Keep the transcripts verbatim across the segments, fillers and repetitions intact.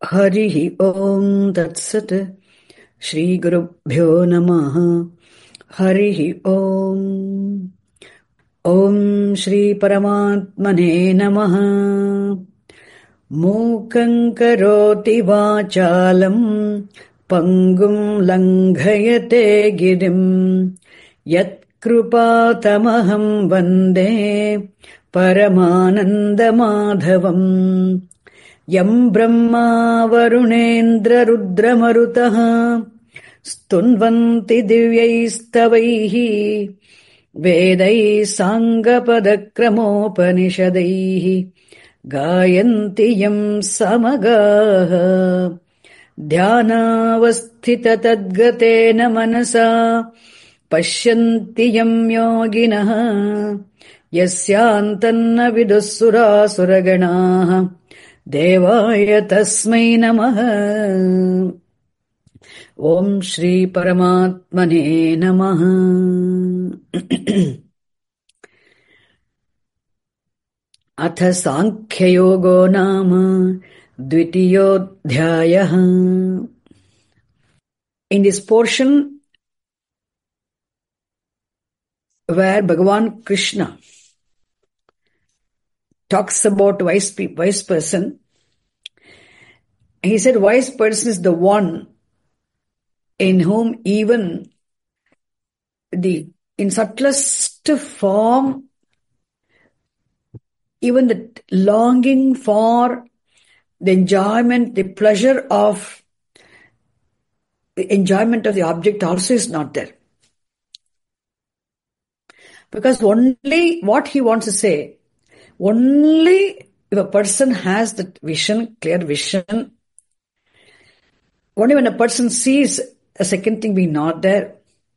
Harihi Om Tat Sat. Shri Gurubhyo Namaha. Harihi Om. Om Shri Paramatmane Namaha. Mukhaṁ karoti vācālam pangum langhayate girim yat krupātamaham vande paramanandamadhavam yam brahma varunendra rudra marutaha stunvanti divyaistavaihi vedai sangapadakramopanishadaihi गायन्ति यम् समगाः ध्यानावस्थिततद्गतेन मनसा पश्यन्ति यम् योगिनः यस्यान्तन्न विदुः सुरासुरगणाः देवाय तस्मै नमः। ॐ श्री परमात्मने नमः। अथ सांख्ययोगो नाम द्वितीयोऽध्यायः. In this portion where Bhagavan Krishna talks about wise pe- wise person, he said wise person is the one in whom even the in subtlest form, even the longing for the enjoyment, the pleasure of the enjoyment of the object also is not there. Because only what he wants to say, only if a person has that vision, clear vision, only when a person sees a second thing being not there,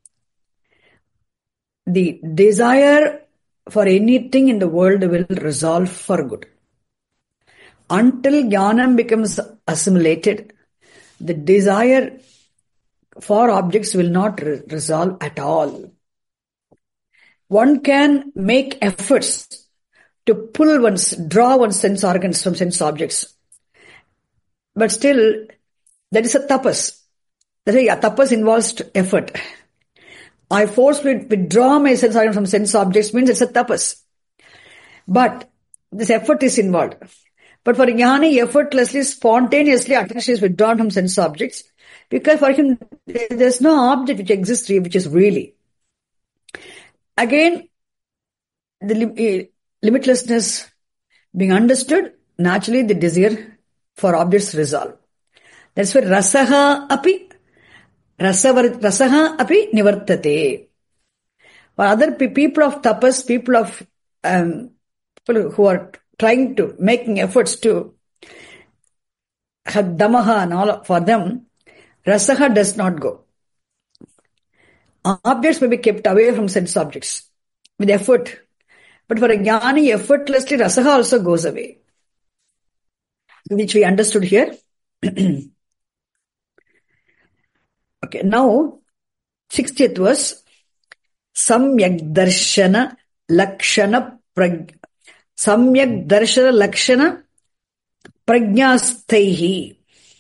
the desire for anything in the world will resolve for good. Until jnanam becomes assimilated, the desire for objects will not re- resolve at all. One can make efforts to pull one's, draw one's sense organs from sense objects. But still, that is a tapas. That is, a tapas involves effort. I forcefully withdraw my sense organ from sense objects means it's a tapas. But this effort is involved. But for jnani, effortlessly, spontaneously, attention is withdrawn from sense objects because for him, there's no object which exists which is really. Again, the lim- limitlessness being understood, naturally the desire for objects resolve. That's why rasaha api Rasaha api nivartate. For other people of tapas, people of um, people who are trying to, making efforts to have damaha and all, for them, rasaha does not go. Objects may be kept away from sense objects with effort. But for a jnani, effortlessly, rasaha also goes away. Which we understood here. Okay, now, sixtieth verse. Samyak darshana lakshana prag Samyak darshana lakshana prajnastaihi.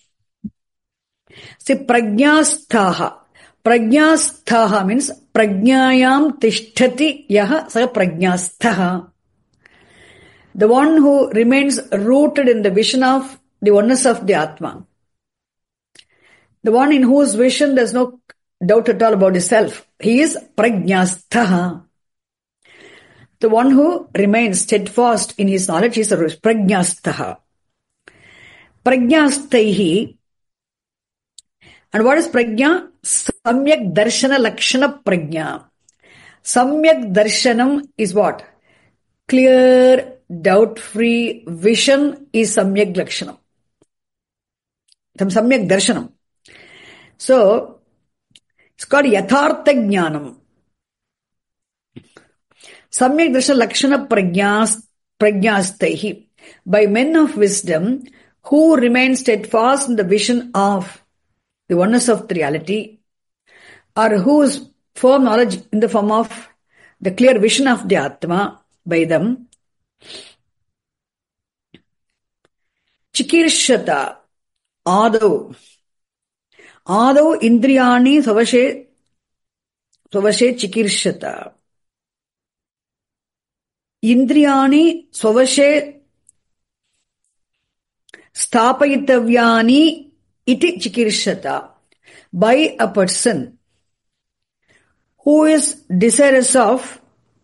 See, prajnastaha. Prajnastaha means prajnayam tishtati yaha sa prajnastaha. The one who remains rooted in the vision of the oneness of the Atma. The one in whose vision there's no doubt at all about the self. He is prajnastaha. The one who remains steadfast in his knowledge is prajnastaha. Prajnastaihi. And what is prajna? Samyak darshana lakshana prajna. Samyak darshanam is what? Clear, doubt-free vision is samyak lakshanam. Some samyak darshanam. So, it's called yathartha jnanam. Samyak darshan lakshana prajnas, prajnastaihi. By men of wisdom who remain steadfast in the vision of the oneness of the reality, or whose firm knowledge in the form of the clear vision of the Atma by them, Chikirshata, Adau. Adau indriyani svavashe, svavashe chikirshata. Indriyani svavashe sthapayittavyani iti chikirshata. By a person who is desirous of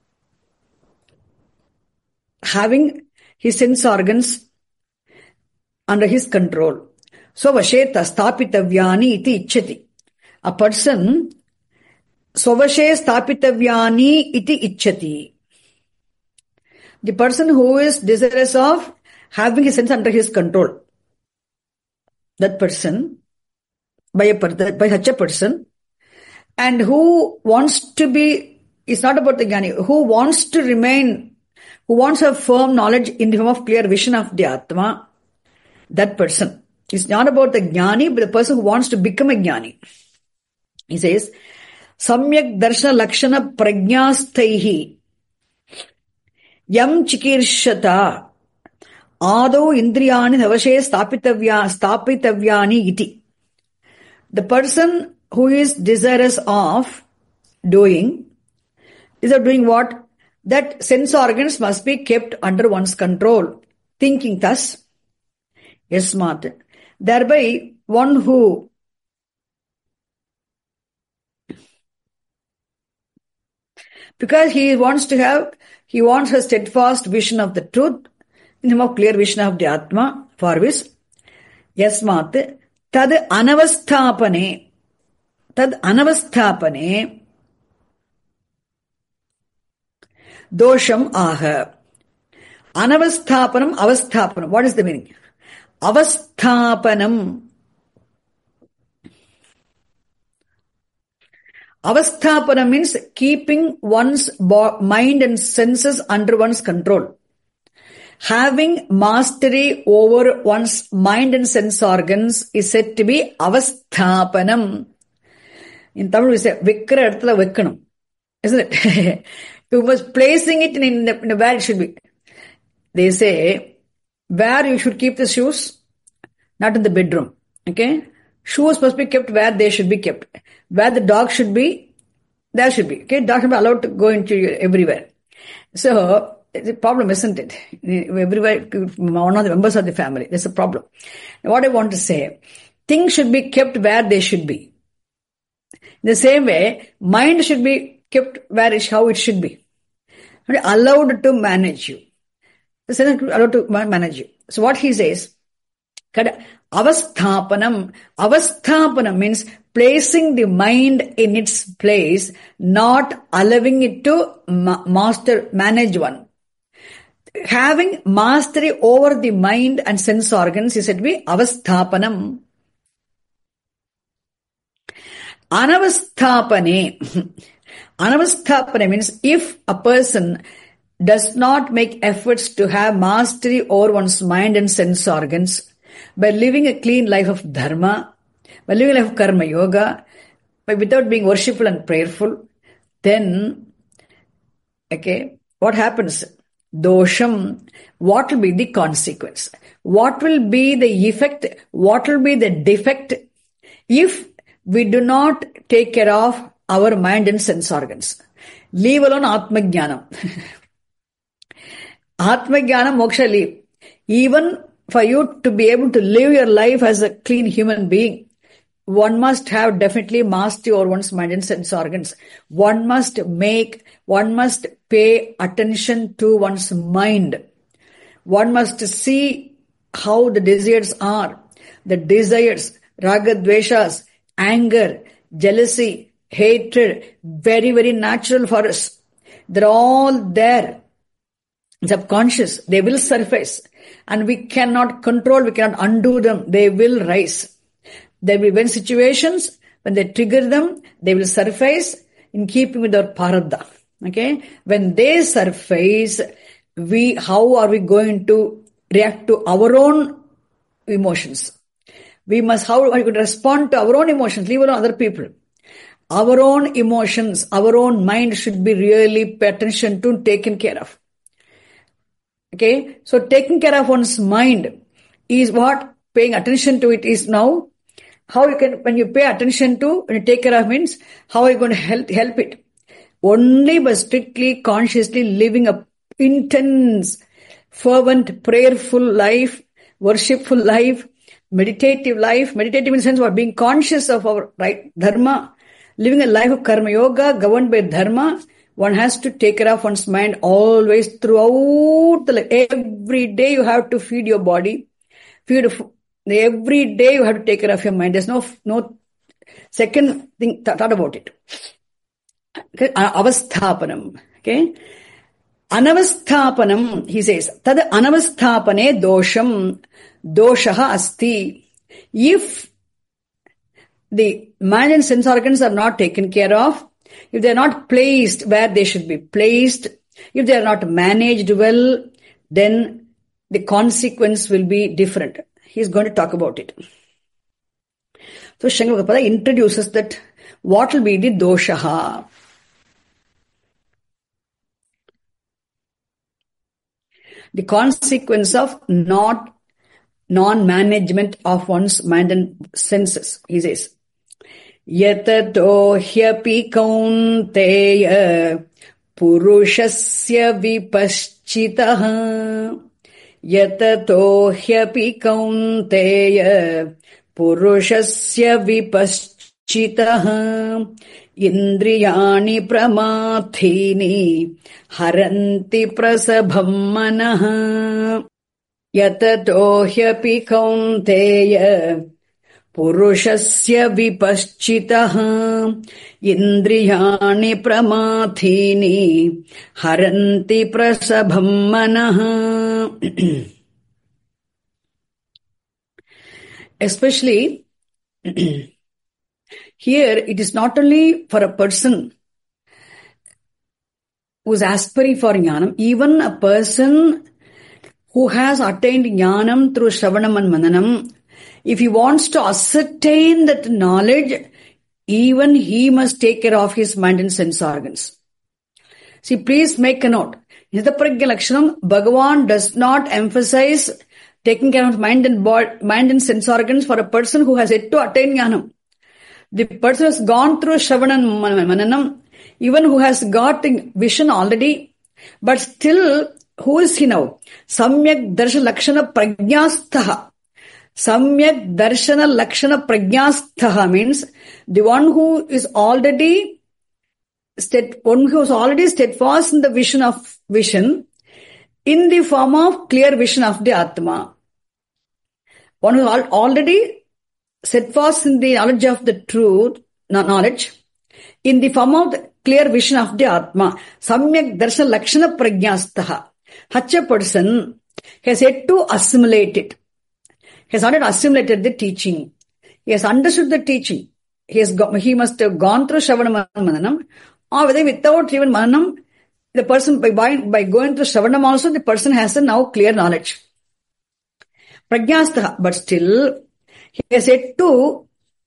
having his sense organs under his control. So, vashe stapitavyani iti ichchati. A person, svavashe stapitavyani iti ichchati. The person who is desirous of having his sense under his control. That person, by a by such a person, and who wants to be, it's not about the jnani, who wants to remain, who wants a firm knowledge in the form of clear vision of the Atma, that person. It's not about the jnani, but the person who wants to become a jnani. He says, Samyak darshana lakshana prajnastaihi yam chikirshata adau indriyani savashe stapitavya, stapitavyani iti. The person who is desirous of doing, is of doing what? That sense organs must be kept under one's control. Thinking thus, yasmat. Thereby, one who because he wants to have, he wants a steadfast vision of the truth, in the clear vision of the Atma, for which, yasmat, tad anavasthapane, tad anavasthapane, dosham aha. Anavasthapanam, avasthapanam. What is the meaning? Avasthapanam. Avasthapanam means keeping one's mind and senses under one's control. Having mastery over one's mind and sense organs is said to be avasthapanam. In Tamil we say, Vikra edathula vekkanum. Isn't it? You must placing it in, in, in where it should be. They say, where you should keep the shoes, not in the bedroom. Okay? Shoes must be kept where they should be kept. Where the dog should be, there should be. Okay? Dog should be allowed to go into everywhere. So, it's a problem, isn't it? Everywhere, one of the members of the family. That's a problem. Now, what I want to say, things should be kept where they should be. In the same way, mind should be kept where it, how it should be. Allowed to manage you. Allowed to manage you. So what he says, avasthapanam. Avasthapanam means placing the mind in its place, not allowing it to ma- master, manage one. Having mastery over the mind and sense organs is said to be avasthapanam. Anavasthapane. Anavasthapane means if a person does not make efforts to have mastery over one's mind and sense organs by living a clean life of dharma, by living a life of karma yoga, by without being worshipful and prayerful, then, okay, what happens? Dosham, what will be the consequence? What will be the effect? What will be the defect if we do not take care of our mind and sense organs? Leave alone Atma Jnanam. Atma Jnanam, moksha leave. Even for you to be able to live your life as a clean human being, one must have definitely mastery over one's mind and sense organs. One must make, one must pay attention to one's mind. One must see how the desires are. The desires, raga, dveshas, anger, jealousy, hatred, very, very natural for us. They're all there. Subconscious. They will surface. And we cannot control, we cannot undo them. They will rise. There will be when situations, when they trigger them, they will surface in keeping with our paradha. Okay? When they surface, we, how are we going to react to our own emotions? We must, how are we going to respond to our own emotions, leave alone other people. Our own emotions, our own mind should be really pay attention to, taken care of. Okay? So taking care of one's mind is what? paying attention to it is now how you can, when you pay attention to, when you take care of means, how are you going to help, help it? Only by strictly, consciously living a intense, fervent, prayerful life, worshipful life, meditative life, meditative in the sense of being conscious of our right dharma, living a life of karma yoga governed by dharma. One has to take care of one's mind always throughout the life. Every day you have to feed your body, feed every day you have to take care of your mind. There's no no second thing thought about it. Okay, avasthapanam. Okay, anavasthapanam. He says, tad anavasthapane dosham doshaha asti. If the mind and sense organs are not taken care of, if they are not placed where they should be placed, if they are not managed well, then the consequence will be different. He is going to talk about it. So Shankaracharya Prabhupada introduces that what will be the doshaha. The consequence of not non-management of one's mind and senses. He says, Yatato hyapi kaunteya purushasya vipaschitaha. Yatato hyapi kaunteya purushasya vipaschitaha. Indriyani pramathini haranti prasabham manaha. Yatato hyapi kaunteya purushasya vipaschitaha indriyani pramathini haranti prasabham manaha. Especially here, it is not only for a person who is aspiring for jnanam, even a person who has attained jnanam through shravanam and mananam, if he wants to ascertain that knowledge, even he must take care of his mind and sense organs. See, please make a note. Nitapragya Lakshanam, Bhagavan does not emphasize taking care of mind and body, mind and sense organs for a person who has yet to attain jnanam. The person has gone through Shravana and Mananam, even who has got vision already, but still, who is he now? Samyak Darshana Lakshana Prajnastaha. Samyak Darshana Lakshana Prajnastaha means the one who is already stead, one who is already steadfast in the vision of vision, in the form of clear vision of the Atma. One who is already steadfast in the knowledge of the truth, not knowledge, in the form of the clear vision of the Atma. Samyak Darshana Lakshana Prajnastaha. Such a person has yet to assimilate it. He has not yet assimilated the teaching. He has understood the teaching. He has got, he must have gone through Shravana Mananam, or whether without even Mananam, the person, by, by, by going through Shravanam also, the person has a now clear knowledge. Prajnastaha, but still, he has yet to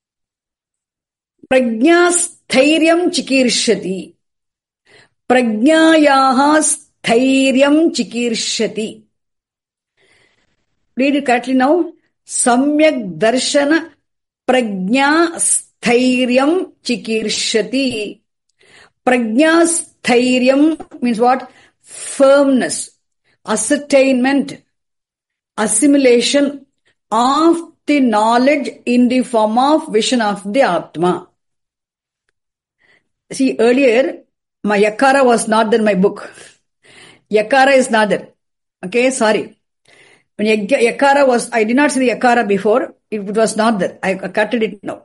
Prajnastairyam chikirshati. Prajnayaha stairyam chikirshati. Read it correctly now. Samyak darshana prajna stairyam chikirshati. Prajna stairyam means what? Firmness, ascertainment, assimilation of the knowledge in the form of vision of the Atma. See, earlier, my Yakara was not there in my book. Yakara is not there. Okay, sorry. When Yakara was, I did not see the Yakara before. It was not there. I cutted it now.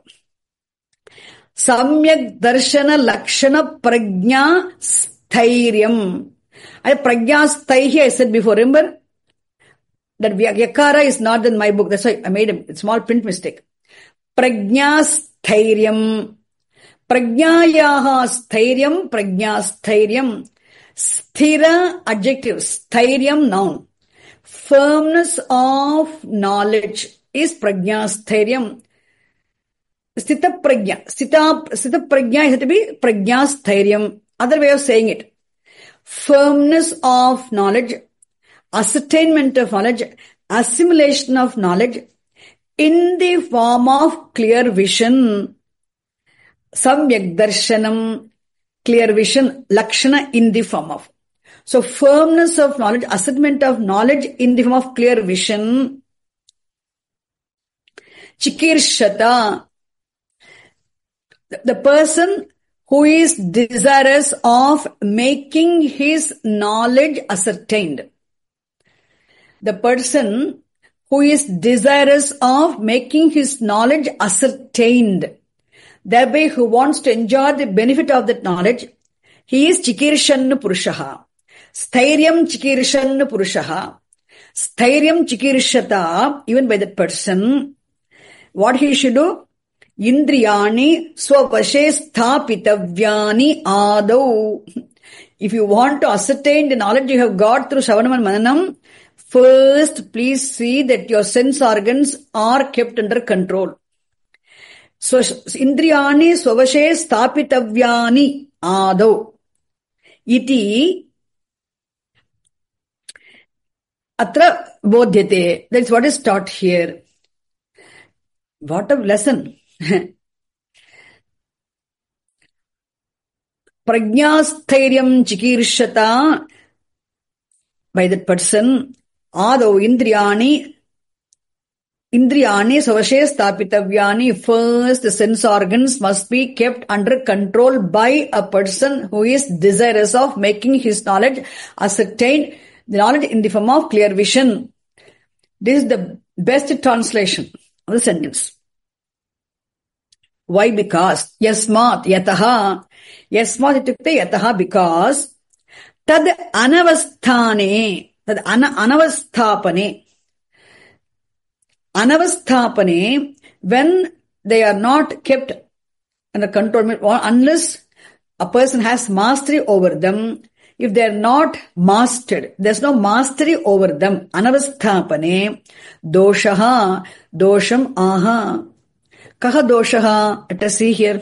Samyak darshana lakshana prajna stairyam. I prajna staihi I said before. Remember that Yakara is not in my book. That's why I made a small print mistake. Prajna stairyam. Prajnayaha stairyam. Prajna stairyam. Sthira adjective. Stairyam noun. Firmness of knowledge is prajna stairyam. Sthita prajna. Sthita, sthita prajna has to be prajna stairyam. Other way of saying it. Firmness of knowledge, ascertainment of knowledge, assimilation of knowledge, in the form of clear vision. Samyak darshanam, clear vision, lakshana in the form of. So firmness of knowledge, ascertainment of knowledge in the form of clear vision. Chikirshata, the person who is desirous of making his knowledge ascertained. The person who is desirous of making his knowledge ascertained, thereby who wants to enjoy the benefit of that knowledge, he is Chikirshan Purushaha. Stairyam Chikirshan Purushaha. Stairyam Chikirshata, even by that person, what he should do? Indriyani swavashe sthapitavyani adau. If you want to ascertain the knowledge you have got through Shravanam and Mananam, first please see that your sense organs are kept under control. So, Indriyani swavashe sthapitavyani adau. Iti atra bodhyate. That's what is taught here. What a lesson. Prajnastairyam chikirshata, by that person, adau indriyani, indriyani savashe stapitavyani, first the sense organs must be kept under control by a person who is desirous of making his knowledge ascertained, the knowledge in the form of clear vision. This is the best translation of the sentence. Why? Because yasmat yataha, yasmat itukte yataha, because tad anavasthane, tad ana, anavasthapane, anavasthapane, when they are not kept under control, unless a person has mastery over them, if they are not mastered, there's no mastery over them, anavasthapane, doshaha, dosham aha. Kaha doshaha? Let us see here.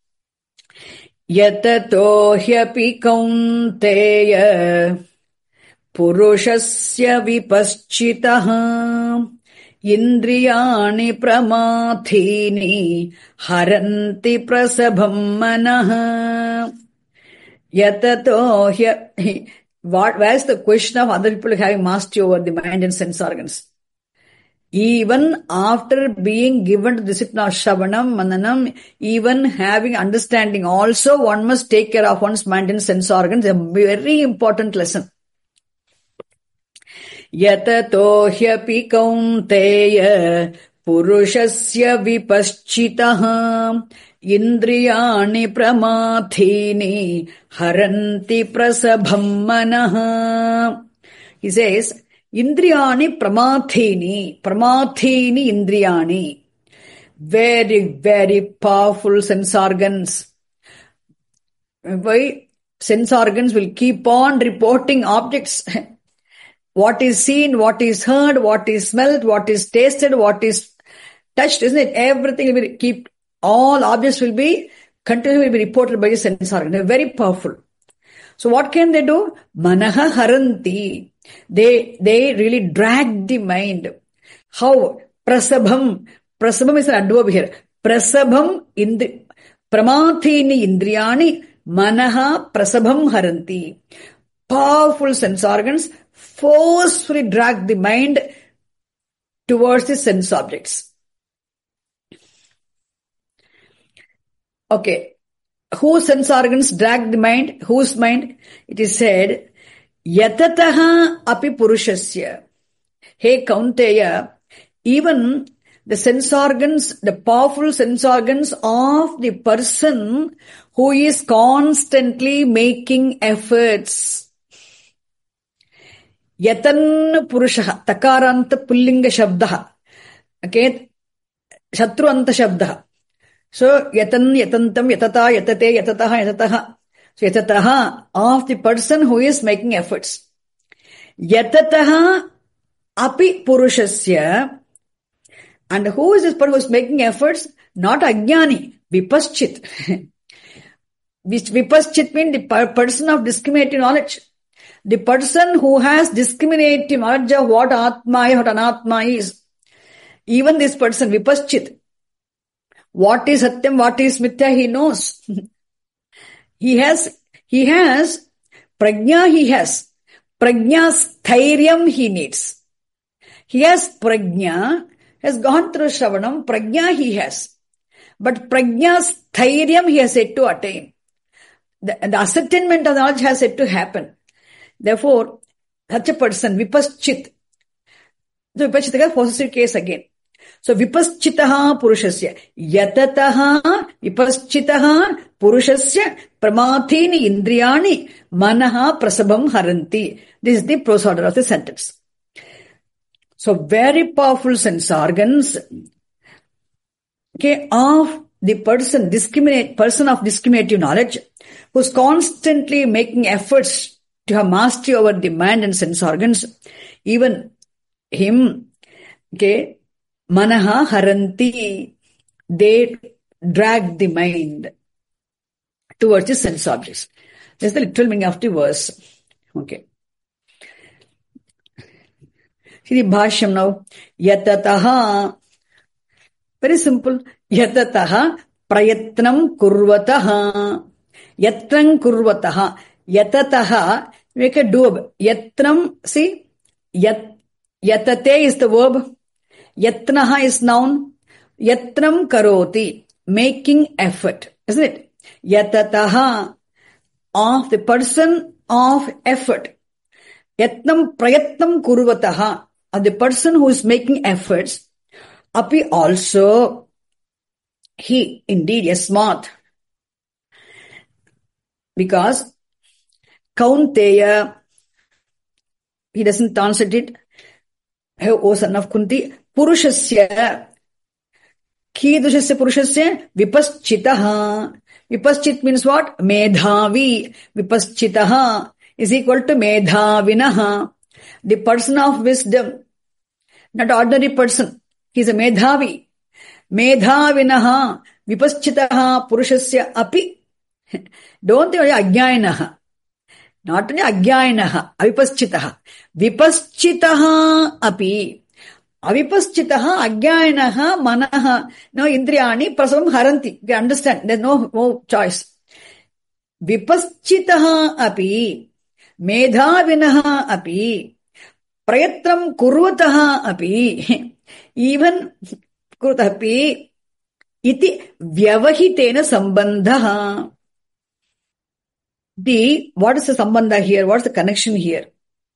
Yatato hyapi kaunteya purushasya vipaschitaha indriyani pramathini haranti prasabham manaha. Yatato hyapi. What, where's the question of other people having mastery over the mind and sense organs? Even after being given the discipline of Shravanam, Mananam, even having understanding also, one must take care of one's mind and sense organs. A very important lesson. Yatato hyapi kaunteya purushasya vipaschitaha indriyani pramathini haranti prasabham manaha. He says, Indriyani pramathini, pramathini indriyani. Very, very powerful sense organs. Why? Sense organs will keep on reporting objects. What is seen, what is heard, what is smelled, what is tasted, what is touched, isn't it? Everything will be keep, all objects will be, continually be reported by the sense organ. They're very powerful. So what can they do? Manaha haranti. They, they really drag the mind. How? Prasabham. Prasabham is an adverb here. Prasabham indri, pramathini indriyani manaha prasabham haranti. Powerful sense organs forcefully drag the mind towards the sense objects. Okay. Whose sense organs drag the mind? Whose mind? It is said, Yatataha api purushasya. Hey Kaunteya, even the sense organs, the powerful sense organs of the person who is constantly making efforts. Yatan purushaha, takaranta pullinga shabdaha. Okay, shatruanta shabdaha. So, yatan, yatantam, yatata, yatate, yatataha, yatataha. So, yatataha of the person who is making efforts. Yatataha api purushasya. And who is this person who is making efforts? Not ajnani, vipaschit. Which vipaschit means the person of discriminating knowledge. The person who has discriminating knowledge of what Atma is, what Anatma is. Even this person, Vipaschit, what is Satyam, what is Mithya, he knows. he has, he has, Prajna he has. Prajna Stairyam he needs. He has Prajna, has gone through Shravanam, Prajna he has. But Prajna Stairyam he has yet to attain. The, the ascertainment of knowledge has yet to happen. Therefore, such a person, Vipaschit. So Vipaschita is possessive case again. So Vipaschitaha Purushasya. Yatataha Vipaschitaha Purushasya Pramathini Indriyani Manaha Prasabham Haranti. This is the prose order of the sentence. So very powerful sense organs, okay, of the person, discriminate, person of discriminative knowledge, who's constantly making efforts to have mastery over the mind and sense organs, even him, okay, manaha haranti, they drag the mind towards the sense objects. That's the literal meaning of the verse. Okay. See the bhashyam now. Yatataha. Very simple. Yatataha prayatnam kurvataha. Yatram kurvataha. Yatataha, make a doab. Yatram, see, yat, yatate is the verb. Yatnaha is noun. Yatram karoti, making effort, isn't it? Yatataha, of the person of effort. Yatnam prayatnam kurvataha, of the person who is making efforts. Api also, he, indeed, yasmat. Because Kaunteya, he doesn't translate it, O son of Kunti, Purushasya, Kidushyasya Purushasya, Vipaschitaha. Vipaschit means what? Medhavi. Vipaschitaha is equal to Medhavinaha. The person of wisdom, not ordinary person. He is a Medhavi. Medhavinaha, Vipaschitaha, Purushasya api. Don't think Ajnayanaha. Not only Ajnayanaha, Avipaschitaha. Vipaschitaha api. Avipaschitaha, Ajnayanaha, Manaha. No, Indriyani, Prasabam Haranti. You can understand. There's no, no choice. Vipaschitaha api. Medhavinaha api. Prayatram kurvataha api. Even kurvataha iti vyavahitena sambandhaha. The, what is the sambandha here? What's the connection here?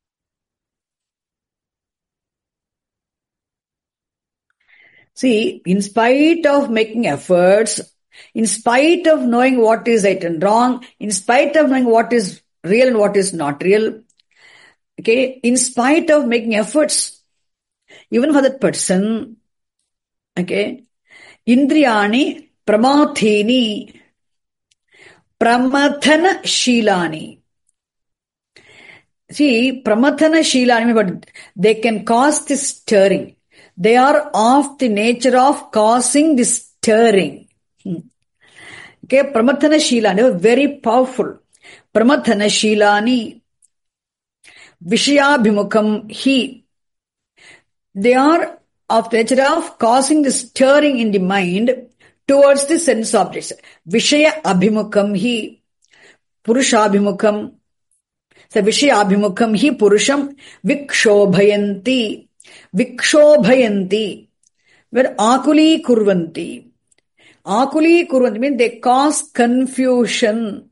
See, in spite of making efforts, in spite of knowing what is right and wrong, in spite of knowing what is real and what is not real, okay, in spite of making efforts, even for that person, okay, Indriyani Pramathini Pramathana Shilani. See, Pramathana Shilani, but they can cause this stirring. They are of the nature of causing this stirring. Okay, Pramathana Shilani, very powerful. Pramathana Shilani, Vishayabhimukam hi. They are of the nature of causing the stirring in the mind towards the sense objects. Vishaya abhimukam hi, Purushabhimukam. So Vishaya abhimukam hi Purusham vikshobhayanti. Vikshobhayanti. Where akuli kurvanti. Akuli kurvanti means they cause confusion.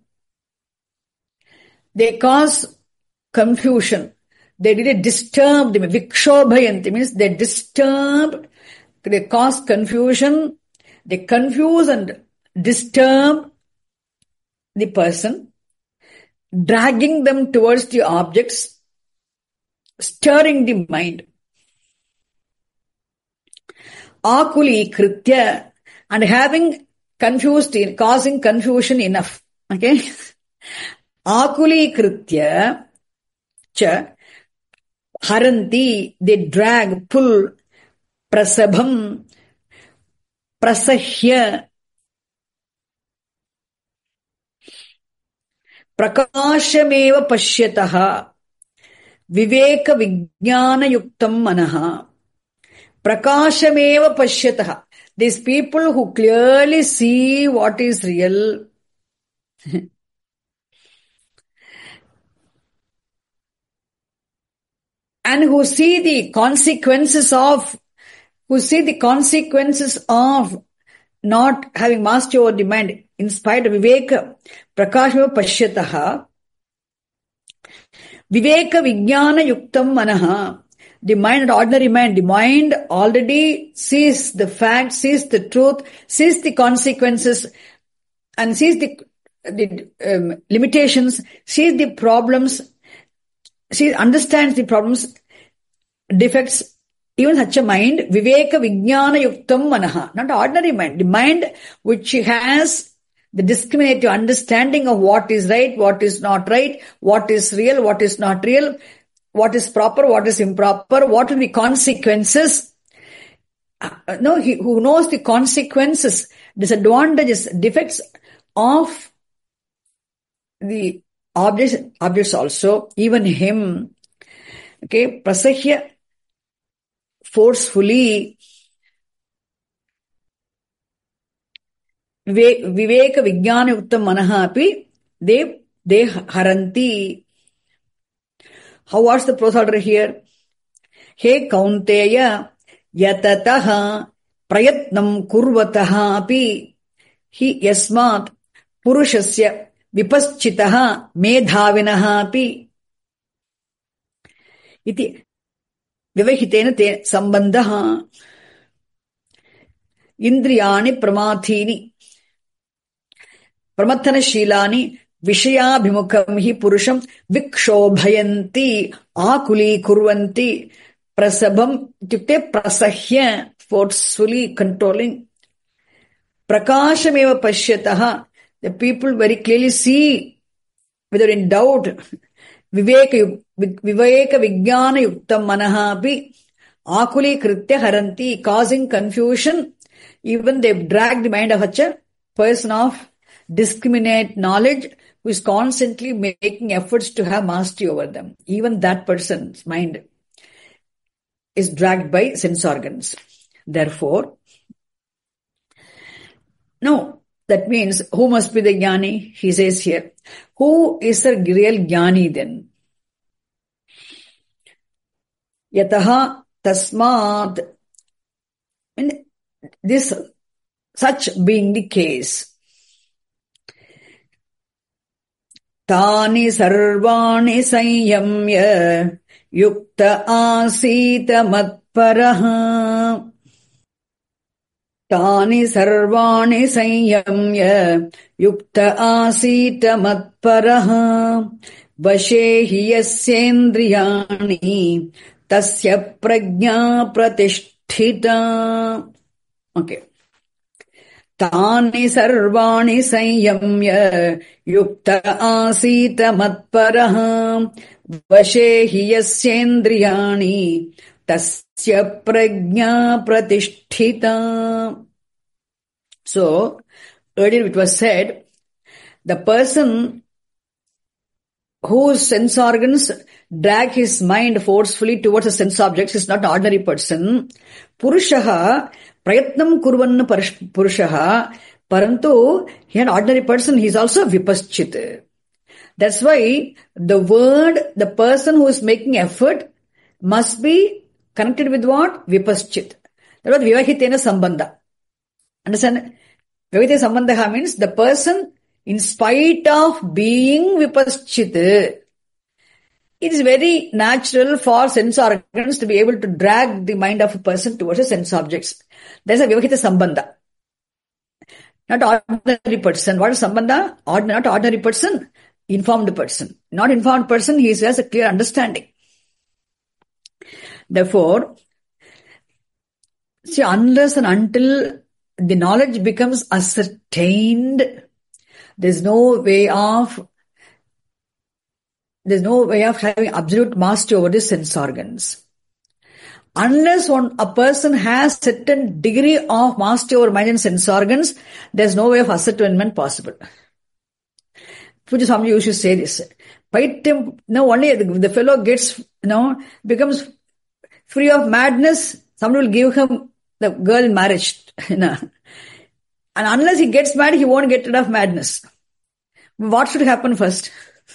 They cause confusion. They did disturb them. Vikshobhayanti means they disturb, they cause confusion, they confuse and disturb the person, dragging them towards the objects, stirring the mind. Akuli kritya, and having confused, causing confusion enough. Okay? Akuli kritya cha haranti, they drag, pull, prasabham, prasahya, prakashameva pashyataha, viveka vijnana yuktam manaha, Prakashameva pashyataha. These people who clearly see what is real, and who see the consequences of, who see the consequences of not having mastery over the mind, in spite of viveka, prakashava pashyataha, viveka vijnana yuktam manaha, the mind, ordinary mind, the mind already sees the fact, sees the truth, sees the consequences, and sees the, the um, limitations, sees the problems, sees, understands the problems, defects. Even such a mind, viveka vijnana yuktam manaha, not ordinary mind, the mind which has the discriminative understanding of what is right, what is not right, what is real, what is not real, what is proper, what is improper, what will be consequences. Uh, no, he who knows the consequences, disadvantages, defects of the objects, objects also, even him, okay, prasahya, forcefully, viveka vijnana yuktam manaha api, they, they haranti. How was the prose order here? He kaunteya yatataha prayatnam kurvataha api hi yasmat purushasya vipaschitaha medhavinaha api iti Vyavahitena te sambandhaha indriyani pramathini pramathana shilani vishayabhimukam hi purusham vikshobhayanti akuli kurvanti prasabham ityukte prasahya, forcefully controlling. Prakashameva pashyataha, the people very clearly see without in doubt. Viveka viveka vijnana yuktam manaha api akuli kritya haranti, causing confusion. Even they've dragged the mind of such a person of discriminate knowledge who is constantly making efforts to have mastery over them. Even that person's mind is dragged by sense organs. Therefore, no, that means who must be the jnani? He says here, who is the real jnani then? Yataha tasmat. And this, such being the case, Tani sarvani sanyamya yukta asita matparaha. Tani sarvani sanyamya yukta asita matparaha vashehi yasyendriyani tasya prajna pratisthita. Okay. Tani sarvani sanyamya yukta asita matparaha vashehi yasyendriyani tasya prajna pratisthita. So, earlier it was said, the person whose sense organs drag his mind forcefully towards a sense objects is not an ordinary person. Purushaha prayatnam kurvan purushaha, parantu he an ordinary person, he is also vipaschit. That's why the word, the person who is making effort must be connected with what? Vipaschit. That was vivahitena sambandha. Understand? Vivahitena sambandha means the person, in spite of being vipaschit, it is very natural for sense organs to be able to drag the mind of a person towards a sense objects. There's a vivahita sambandha. Not ordinary person. What is sambandha? Ordinary, not ordinary person. Informed person. Not informed person, he has a clear understanding. Therefore, see, unless and until the knowledge becomes ascertained, there's no way of There's no way of having absolute mastery over the sense organs. Unless one, a person has certain degree of mastery over mind and sense organs, there's no way of ascertainment possible. Puja Swami used to say this. Paityam, no, only the, the fellow gets, you know, becomes free of madness Somebody will give him the girl in marriage. You know. And unless he gets mad, he won't get rid of madness. What should happen first?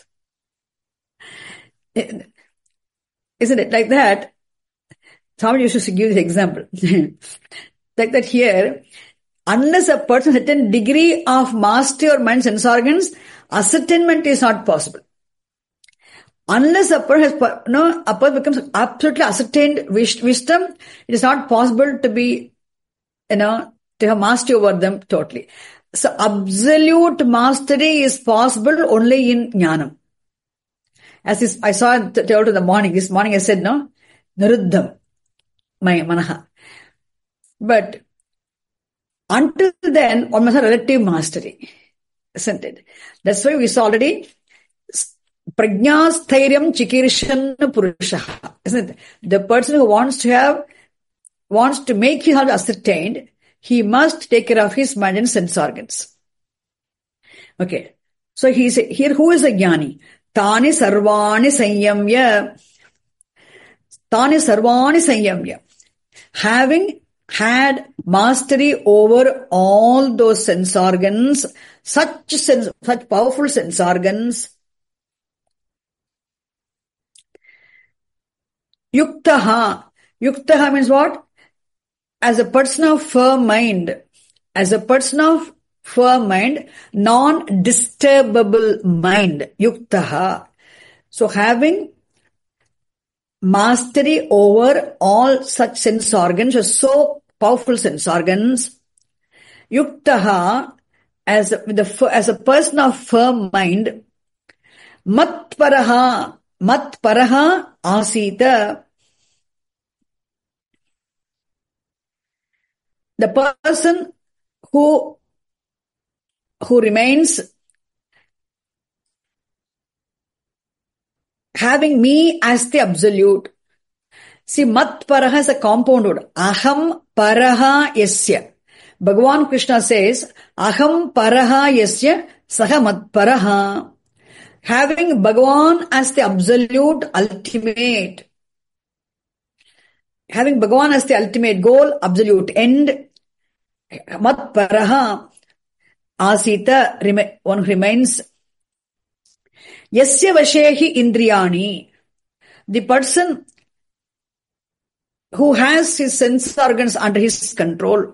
Isn't it like that? Somebody used to give this example. Like that here, unless a person has a certain degree of mastery or mind sense organs, ascertainment is not possible. Unless a person has, no, a person becomes absolutely ascertained wisdom, it is not possible to be, you know, to have mastery over them totally. So absolute mastery is possible only in jnanam. As this, I saw it told in the morning. This morning I said, no, niruddham, my manaha. But until then, one must have relative mastery, isn't it? That's why we saw already prajnastairyam chikirshan purushaha, isn't it? The person who wants to have, wants to make himself ascertained, he must take care of his mind and sense organs. Okay. So he said, here who is a jnani? Tani sarvani sanyamya. Tani sarvani sanyamya. Having had mastery over all those sense organs, such sense, such powerful sense organs, yuktaha. Yuktaha means what? As a person of firm mind, as a person of firm mind, non-disturbable mind, yuktaha. So having mastery over all such sense organs, or so powerful sense organs, yuktaha, as a, the, as a person of firm mind, matparaha, matparaha asita. The person who, who remains having me as the absolute. See, mat paraha is a compound word. Aham paraha yasya. Bhagavan Krishna says, Aham paraha yasya saha mat paraha. Having Bhagavan as the absolute ultimate. Having Bhagavan as the ultimate goal, absolute end. Mat paraha asita, one remains. Yasya vashehi indriyani. The person who has his sense organs under his control.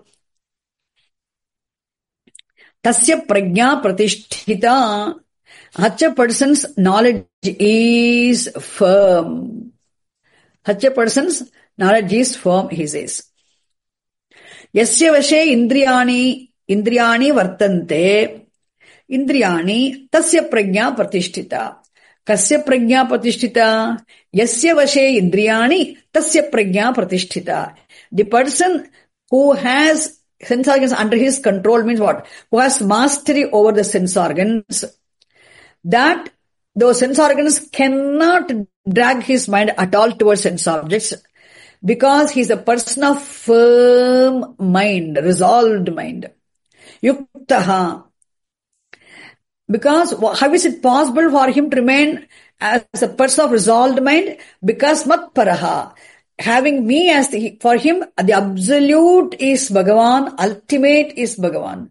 Tasya prajna pratisthita. Such a person's knowledge is firm. Such a person's knowledge is firm, he says. Yasya vashe indriyani, indriyani vartante. Indriyani tasya prajna pratishtita. Kasya prajna pratishtita? Yasya vashe indriyani tasya prajna pratishtita. The person who has sense organs under his control means what? Who has mastery over the sense organs. That those sense organs cannot drag his mind at all towards sense objects. Because he is a person of firm mind, resolved mind. Yuktaha. Because how is it possible for him to remain as a person of resolved mind? Because matparaha. Having me as the, for him, the absolute is Bhagavan, ultimate is Bhagavan.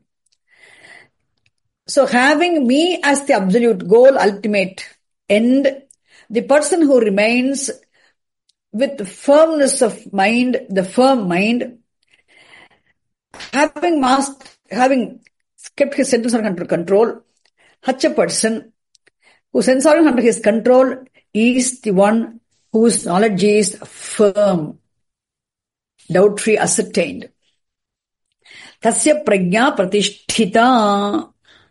So having me as the absolute goal, ultimate end, the person who remains with firmness of mind, the firm mind, having mastered, having kept his sense organ under control, such a person whose sense organ under his control is the one whose knowledge is firm, doubt-free, ascertained. Tasya prajna pratisthita.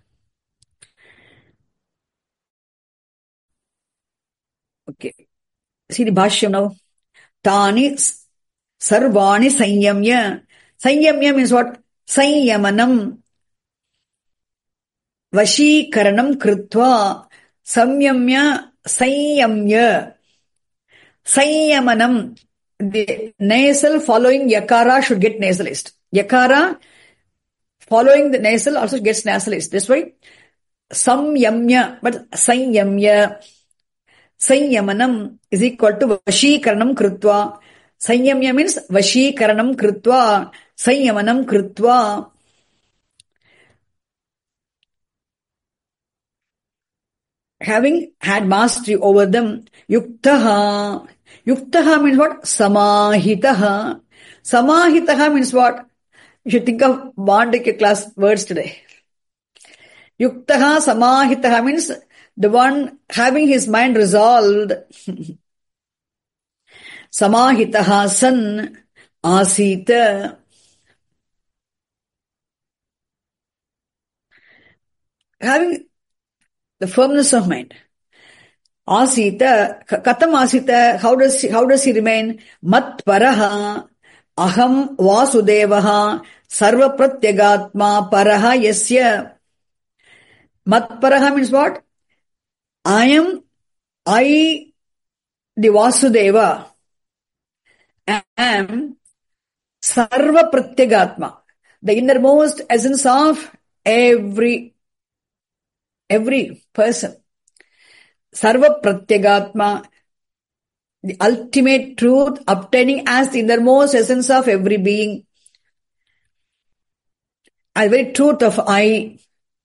Okay. See the bhashyam now. Tani sarvani sanyamya. Sanyamya means what? Sanyamanam. Vashikaranam kritva. Samyamya. Sanyamya. Sanyamanam. The nasal following yakara should get nasalized. Yakara following the nasal also gets nasalized. This way. Samyamya. But sanyamya. Sanyamanam is equal to Vashikaranam Krutva. Sanyamya means Vashikaranam Kritva, Sanyamanam Kritva. Having had mastery over them, Yuktaha. Yuktaha means what? Samahitaha. Samahitaha means what? You should think of Mandikya class words today. Yuktaha Samahitaha means the one having his mind resolved. Samahitaha san asita. Having the firmness of mind. Asita, katam asita, how does he, how does he remain? Mat paraha, aham vasudevaha, sarva pratyagatma paraha yasya. Mat paraha means what? I am, I, the Vasudeva, am sarva pratyagatma, the innermost essence of every, every person. Sarva pratyagatma, the ultimate truth obtaining as the innermost essence of every being. The very truth of I.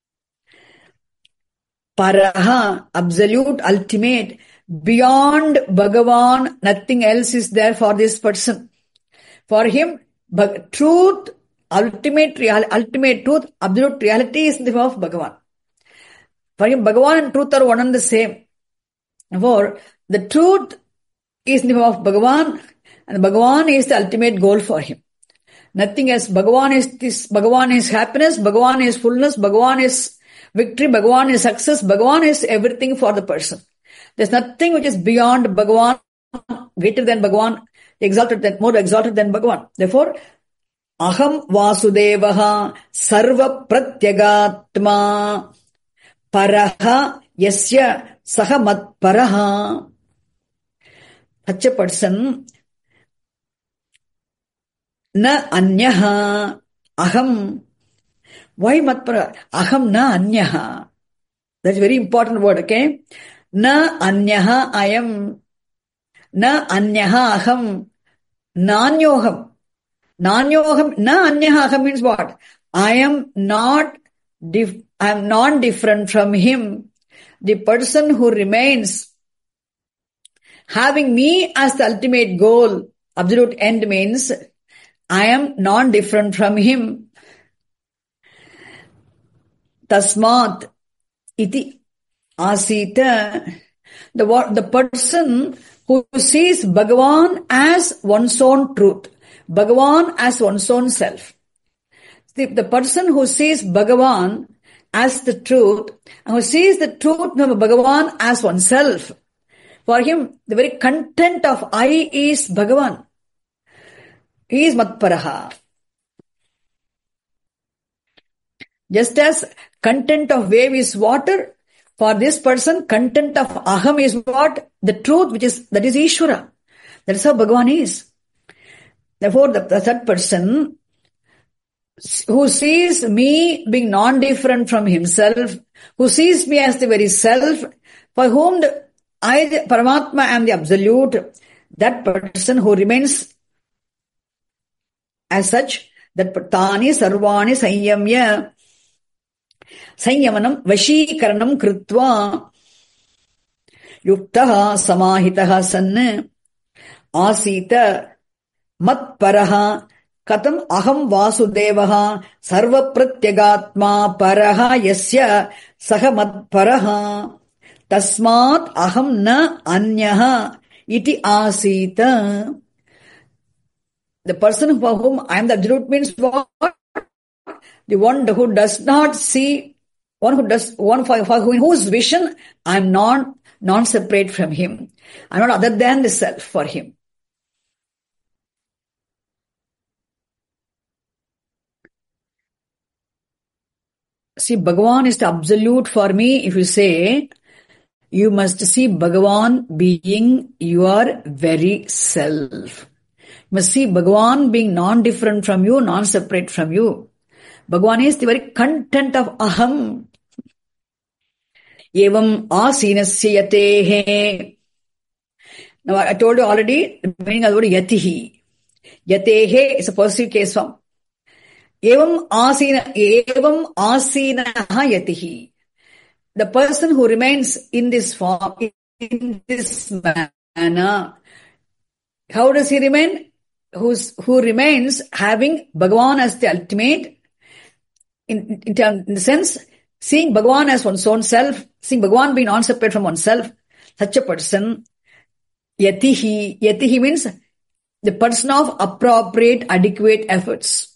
Paraha, absolute, ultimate. Beyond Bhagavan, nothing else is there for this person. For him, truth, ultimate, real, ultimate truth, absolute reality is in the form of Bhagavan. For him, Bhagavan and truth are one and the same. Therefore, the truth is in the form of Bhagavan, and Bhagavan is the ultimate goal for him. Nothing else. Bhagavan is this, Bhagavan is happiness, Bhagavan is fullness, Bhagavan is victory, Bhagavan is success, Bhagavan is everything for the person. There's nothing which is beyond Bhagavan, greater than Bhagavan, exalted than, more exalted than Bhagavan. Therefore, aham vasudevaha sarva pratyagatma paraha yasya saha mat paraha. Such a person, na anyaha aham. Why mat paraha? Aham na anyaha. That's a very important word, okay? Na anyaha I am. Na anyaha aham. Nanyoham. Nanyoham. Na anyaha aham means what? I am not, dif- I am non-different from him. The person who remains having me as the ultimate goal, absolute end means I am non-different from him. Tasmat iti asita. The, the person who sees Bhagavan as one's own truth, Bhagavan as one's own self. The, the person who sees Bhagavan as the truth, and who sees the truth of Bhagavan as oneself, for him, the very content of I is Bhagavan. He is Matparaha. Just as content of wave is water, for this person, content of Aham is what? The truth, which is, that is Ishvara. That is how Bhagavan is. Therefore, the, the third person who sees me being non-different from himself, who sees me as the very self, for whom the, I, the Paramatma, am the absolute, that person who remains as such, that Tani Sarvani Sanyamya, Sanyamanam Vashikaranam Kritva, Yuktaha Samahitaha Sanne, Asita Matparaha, Katam Aham Vasudevaha, Sarva Pratyagatma Paraha Yasya Saha Matparaha, Tasmat Aham Na Anyaha Iti Asita. The person for whom I am the absolute means what? The one who does not see, one who does, one for, for whose vision I am non, non-separate from him. I am not other than the self for him. See, Bhagavan is the absolute for me. If you say, you must see Bhagavan being your very self. You must see Bhagavan being non-different from you, non-separate from you. Bhagavan is the very content of Aham. Evam asinasya yatehe. Now, I told you already the meaning of the word yatihi. Yatehe is a possessive case form. Evam asina, evam asinaha yatihi. The person who remains in this form, in this manner, how does he remain? Who's, who remains having Bhagavan as the ultimate, in, in, term, in the sense, seeing Bhagavan as one's own self, seeing Bhagavan being non-separate from oneself, such a person, yatihi, yatihi means the person of appropriate, adequate efforts.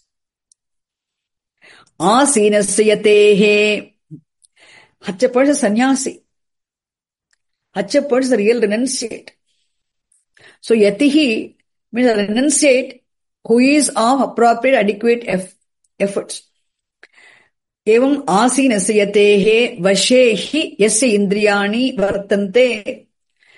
Asinasya yatehe, such a person is sannyasi. Such a person is a real renunciate. So yatihi means a renunciate who is of appropriate, adequate eff- efforts. Evam asinasya yatehe vashehi yasya indriyani vartante.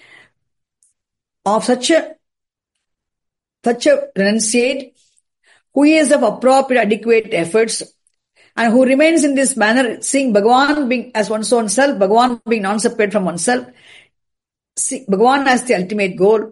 Of such a, such a renunciate who is of appropriate, adequate efforts and who remains in this manner, seeing Bhagavan being as one's own self, Bhagavan being non-separate from oneself, see Bhagavan as the ultimate goal.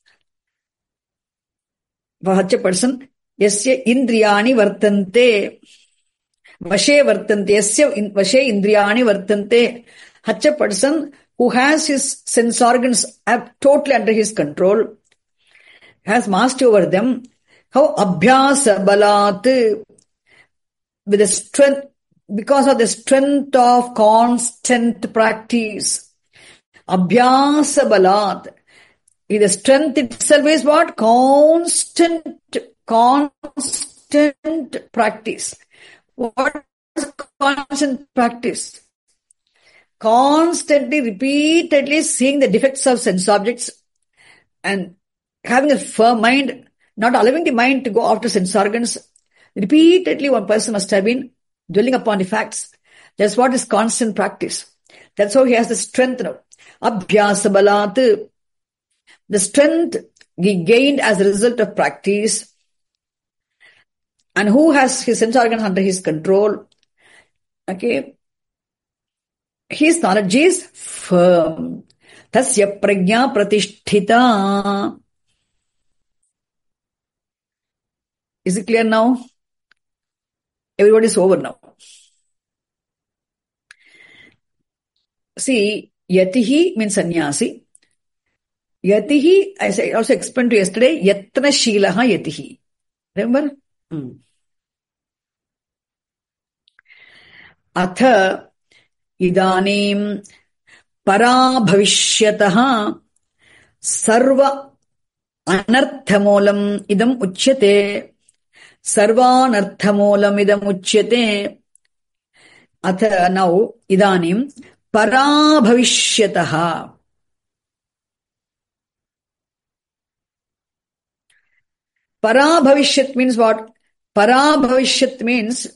For such a person, yasya indriyani vartante, vashe vartante, yasya vashe indriyani vartante, such a person who has his sense organs totally under his control, has mastery over them. How abhyasa balat, with the strength, because of the strength of constant practice. Abhyasa balat. The strength itself is what? Constant, constant practice. What is constant practice? Constantly, repeatedly seeing the defects of sense objects and having a firm mind, not allowing the mind to go after sense organs. Repeatedly, one person must have been dwelling upon the facts. That's what is constant practice. That's how he has the strength now. Abhyasa balat. The strength he gained as a result of practice, and who has his sense organs under his control. Okay. His knowledge is firm. Tasya prajna pratisthita. Is it clear now? Everybody is over now. See, yatihi means sannyasi. Yatihi, as I also explained to you yesterday, yatna shilaha yatihi. Remember? Hmm. Atha idanim parabhavishyataha sarva anarthamolam idam uchyate. Sarvanarthamolam idam uchyate. Atha, now, idanim parabhavishyataha. Parabhavishyat means what? Parabhavishyat means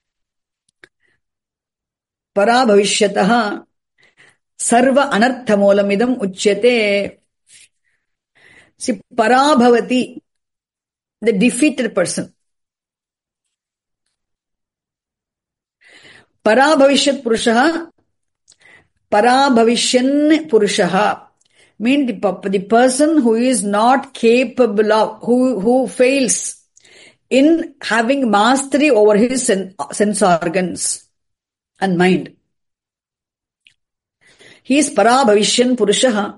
Parabhavishyataha sarva anarthamolam idam uchyate. See, parabhavati, the defeated person. Parabhavishyat purushaha, parabhavishyan purushaha. Mean the, the person who is not capable of, who, who fails in having mastery over his sen, sense organs and mind. He is parabhavishyan purushaha.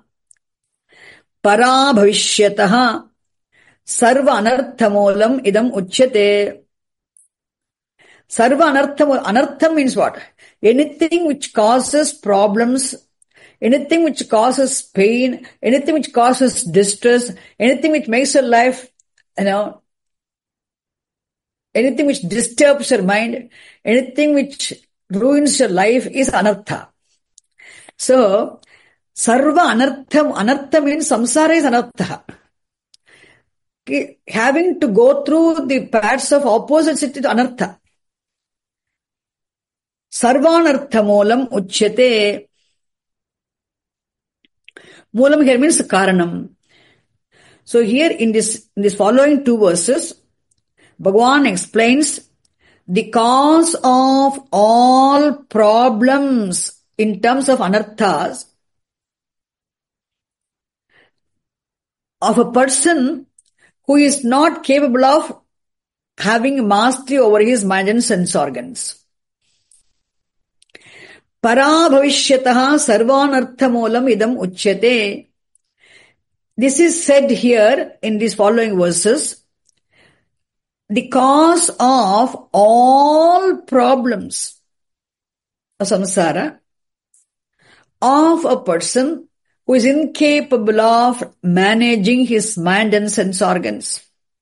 Parabhavishyataha sarva anarthamolam idam uchyate. Sarva anartham, anartham means what? Anything which causes problems, anything which causes pain, anything which causes distress, anything which makes your life, you know, anything which disturbs your mind, anything which ruins your life is anartha. So, sarva anartham, anartha means samsara is anartha. Okay. Having to go through the paths of opposites is anartha. Sarvanarthamolam uchyate. Moolam here means karanam. So here in this, in this following two verses, Bhagavan explains the cause of all problems in terms of anarthas of a person who is not capable of having mastery over his mind and sense organs. Parabhavishyataha sarvanarthamolam idam uchyate. This is said here in these following verses. The cause of all problems of samsara of a person who is incapable of managing his mind and sense organs.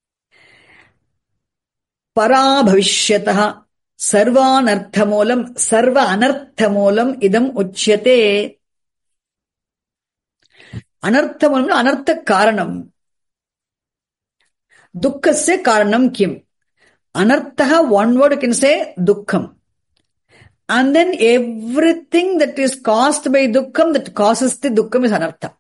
Parabhavishyataha sarvanarthamolam sarva anarthamolam idam uchyate. Anarthamolam anartha karanam. Dukkasya karanam kim. Anartha, one word you can say, dukkham. And then everything that is caused by dukkham, that causes the dukkham is anartha.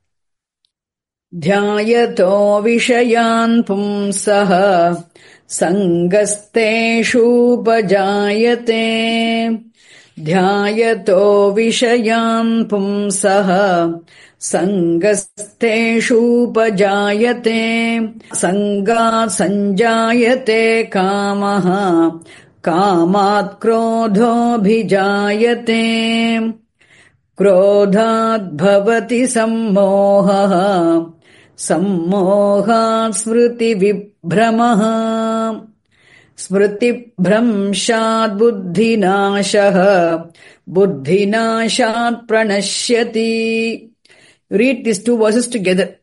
Dhyayato vishayan pumsaha sangasteshu pajayate. Dhyayato vishayan pumsaha sangasteshu pajayate. Sangat sanjayate kamaha kamat krodho bhijayate. Krodhat bhavati sammohaha sammohat smriti vibhramaha. Smriti bhramshat buddhinashaha buddhinashat pranashyati. Read these two verses together.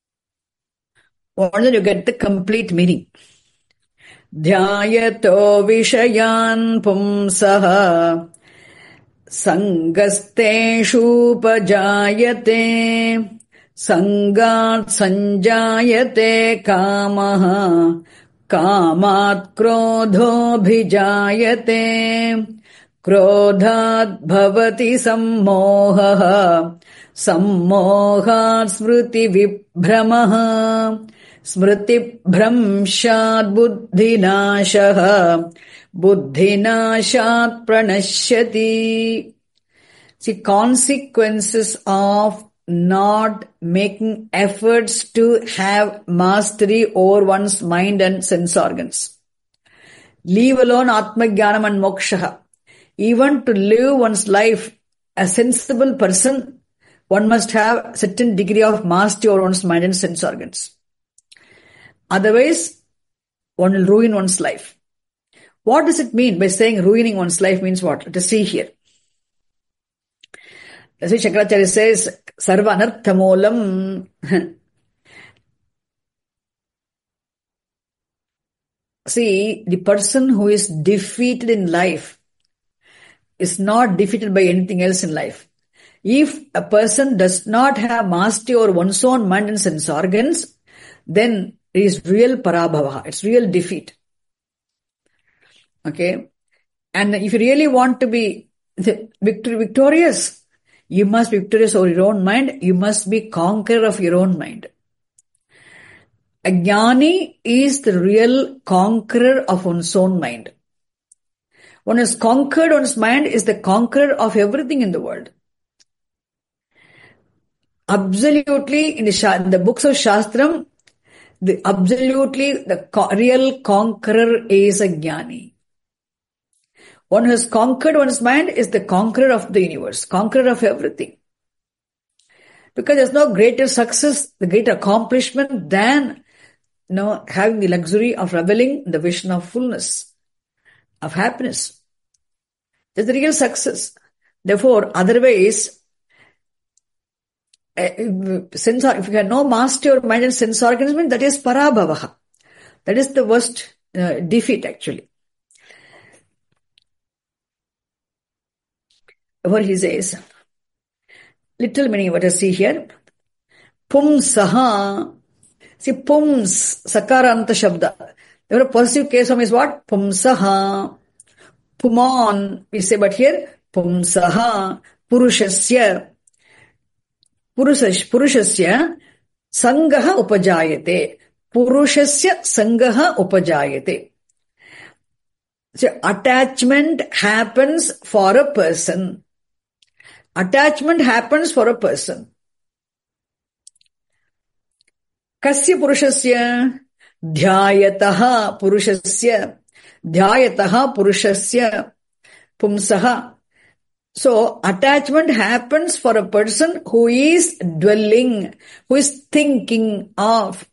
Only you get the complete meaning. Dhyayato vishayan pumsaha sangasteshu pajayate. Sangat sanjayate kamaha kamat krodho bhijayate. Krodhat bhavati sammohaha sammohat smriti vibhramaha. Smriti bhramshat buddhinashaha buddhinashat pranashyati. See, consequences of not making efforts to have mastery over one's mind and sense organs. Leave alone Atmajnanam and Moksha. Even to live one's life as a sensible person, one must have a certain degree of mastery over one's mind and sense organs. Otherwise, one will ruin one's life. What does it mean by saying ruining one's life means what? Let us see here. That's why Shankaracharya says, Sarva anarthamolam. See, the person who is defeated in life is not defeated by anything else in life. If a person does not have mastery over one's own mind and sense organs, then it is real parabhava. It's real defeat. Okay? And if you really want to be victorious, you must be victorious over your own mind. You must be conqueror of your own mind. A jnani is the real conqueror of one's own mind. One who has conquered one's mind is the conqueror of everything in the world. Absolutely, in the, in the books of Shastram, the absolutely the co- real conqueror is a jnani. One who has conquered one's mind is the conqueror of the universe, conqueror of everything. Because there's no greater success, the greater accomplishment than, you know, having the luxury of reveling in the vision of fullness, of happiness. That's the real success. Therefore, otherwise, sense, if you have no mastery over mind and sense organs, that is parabhavaha. That is the worst uh, defeat actually. What he says, little meaning what I see here. Pumsaha. See, pums, sakaranta shabda. The possessive case form is what? Pumsaha. Pumon, we say, but here, pumsaha, purushasya. Purusash, purushasya, sangaha upajayate. Purushasya sangaha upajayate. So, attachment happens for a person. Attachment happens for a person. Kasya purushasya? Dhyayataha purushasya. Dhyayataha purushasya. Pumsaha. So, attachment happens for a person who is dwelling, who is thinking of.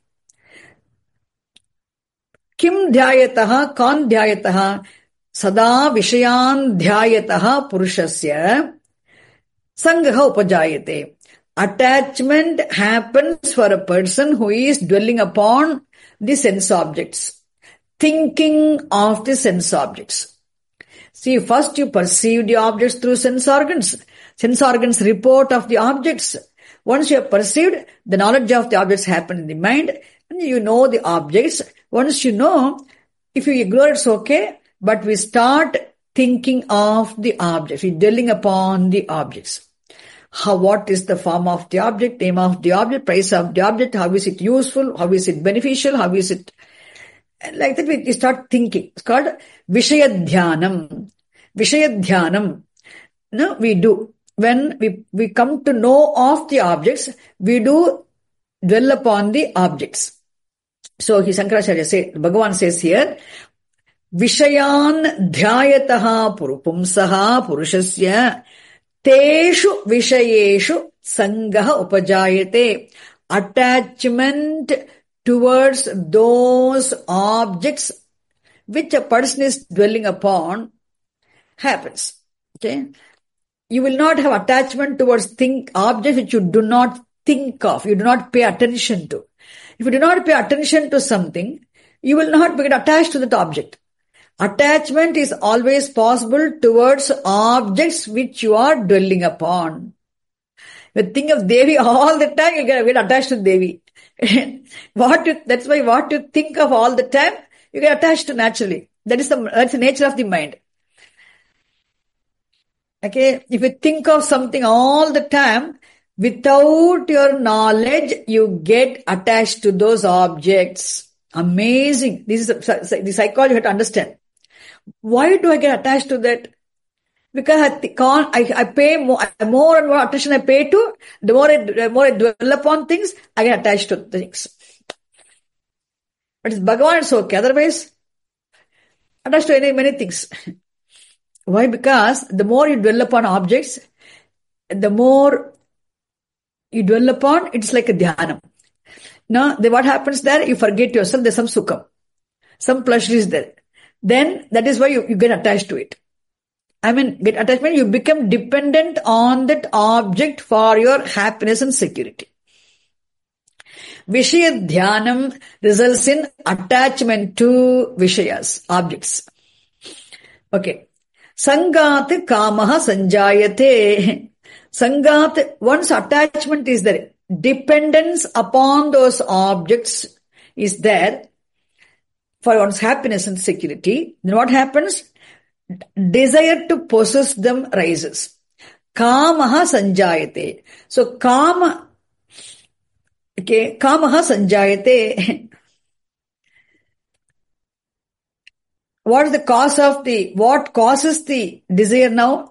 Kim dhyayataha, kan dhyayataha, sada vishayan dhyayataha purushasya, sangaha upajayate. Attachment happens for a person who is dwelling upon the sense objects, thinking of the sense objects. See, first you perceive the objects through sense organs. Sense organs report of the objects. Once you have perceived, the knowledge of the objects happen in the mind, and you know the objects. Once you know, if you ignore it's okay, but we start thinking of the objects, we're dwelling upon the objects. How, what is the form of the object, name of the object, price of the object, how is it useful, how is it beneficial, how is it... And like that we start thinking. It's called Vishaya Dhyanam. Vishaya Dhyanam. No, we do. When we, we come to know of the objects, we do dwell upon the objects. So, he Shankaracharya said, Bhagavan says here, Vishayan Dhyayataha Purupumsaha Purushasya Teshu Vishayeshu Sangaha Upajayate. Attachment towards those objects which a person is dwelling upon happens. Okay? You will not have attachment towards think objects which you do not think of, you do not pay attention to. If you do not pay attention to something, you will not get attached to that object. Attachment is always possible towards objects which you are dwelling upon. You think of Devi all the time, you get attached to Devi. what you, that's why what you think of all the time, you get attached to naturally. That is the, that's the nature of the mind. Okay, if you think of something all the time, without your knowledge, you get attached to those objects. Amazing. This is the, the psychology you have to understand. Why do I get attached to that? Because I, can't, I, I pay more, more and more attention I pay to, the more I, the more I dwell upon things, I get attached to things. But it's Bhagavan, it's okay. Otherwise, attached to any, many things. Why? Because the more you dwell upon objects, the more you dwell upon, it's like a dhyanam. Now, then what happens there? You forget yourself, there's some sukham. Some pleasure is there. Then, that is why you, you get attached to it. I mean, get attachment, you become dependent on that object for your happiness and security. Vishaya Dhyanam results in attachment to Vishayas, objects. Okay. Sangat Kamaha Sanjayate. Sangat, once attachment is there, dependence upon those objects is there for one's happiness and security, then what happens? Desire to possess them rises. Kamaha Sanjayate. So, Kama, okay, Kamaha Sanjayate. What is the cause of the, what causes the desire now?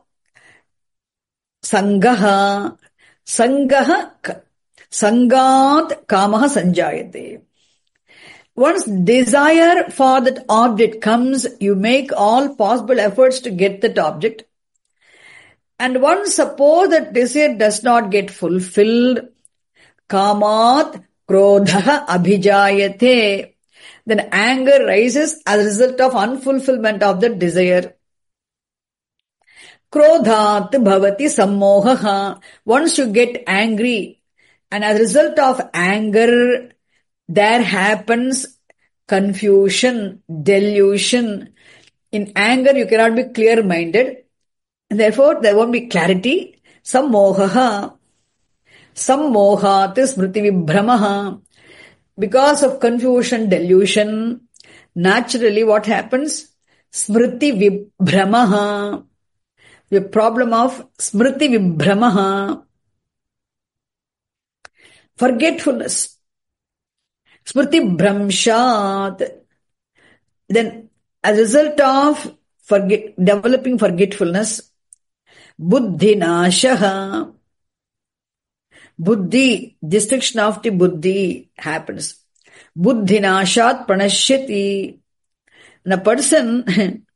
Sangaha. Sangaha. Sangat Kamaha Sanjayate. Once desire for that object comes, you make all possible efforts to get that object. And once suppose that desire does not get fulfilled, Kamat Krodha Abhijayate. Then anger rises as a result of unfulfillment of the desire. Krodhat bhavati sammohaha. Once you get angry, and as a result of anger, there happens confusion, delusion. In anger, you cannot be clear-minded. And therefore, there won't be clarity. Sammohaha. Sammohat smriti vibhramaha. Because of confusion, delusion, naturally what happens? Smriti vibhramaha. The problem of smriti vibhramaha. Forgetfulness. Smriti Bhramshat. Then, as a result of forget, developing forgetfulness, Buddhi Nashaha. Buddhi, destruction of the buddhi happens. Buddhinashat pranashyati. And a person,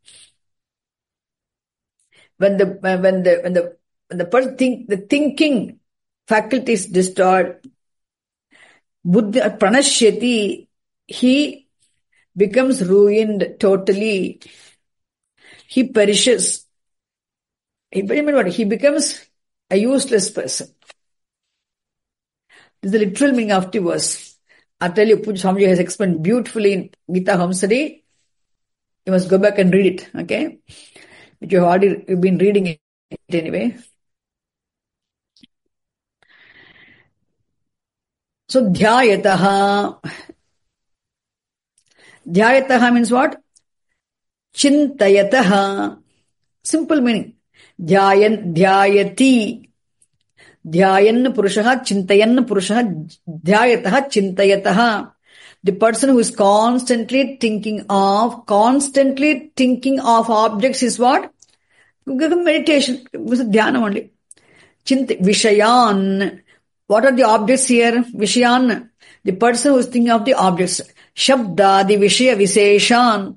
when the, when the, when the, when the person think, the thinking faculty is destroyed, buddhi, pranashyati, he becomes ruined totally. He perishes. He, he becomes a useless person. This is the literal meaning of the verse. I tell you, Pujya Swamiji has explained beautifully in Gita Hamsari. You must go back and read it, okay? But you have already you've been reading it anyway. So, dhyayataha. Dhyayataha means what? Chintayataha. Simple meaning. Dhyayan, dhyayati. Dhyayan purushaha, chintayan purushaha, dhyayataha, chintayataha. The person who is constantly thinking of, constantly thinking of objects is what? Meditation. It was a dhyana only. Chint, vishayan. What are the objects here? Vishayan. The person who is thinking of the objects. Shabda, the vishaya viseshan.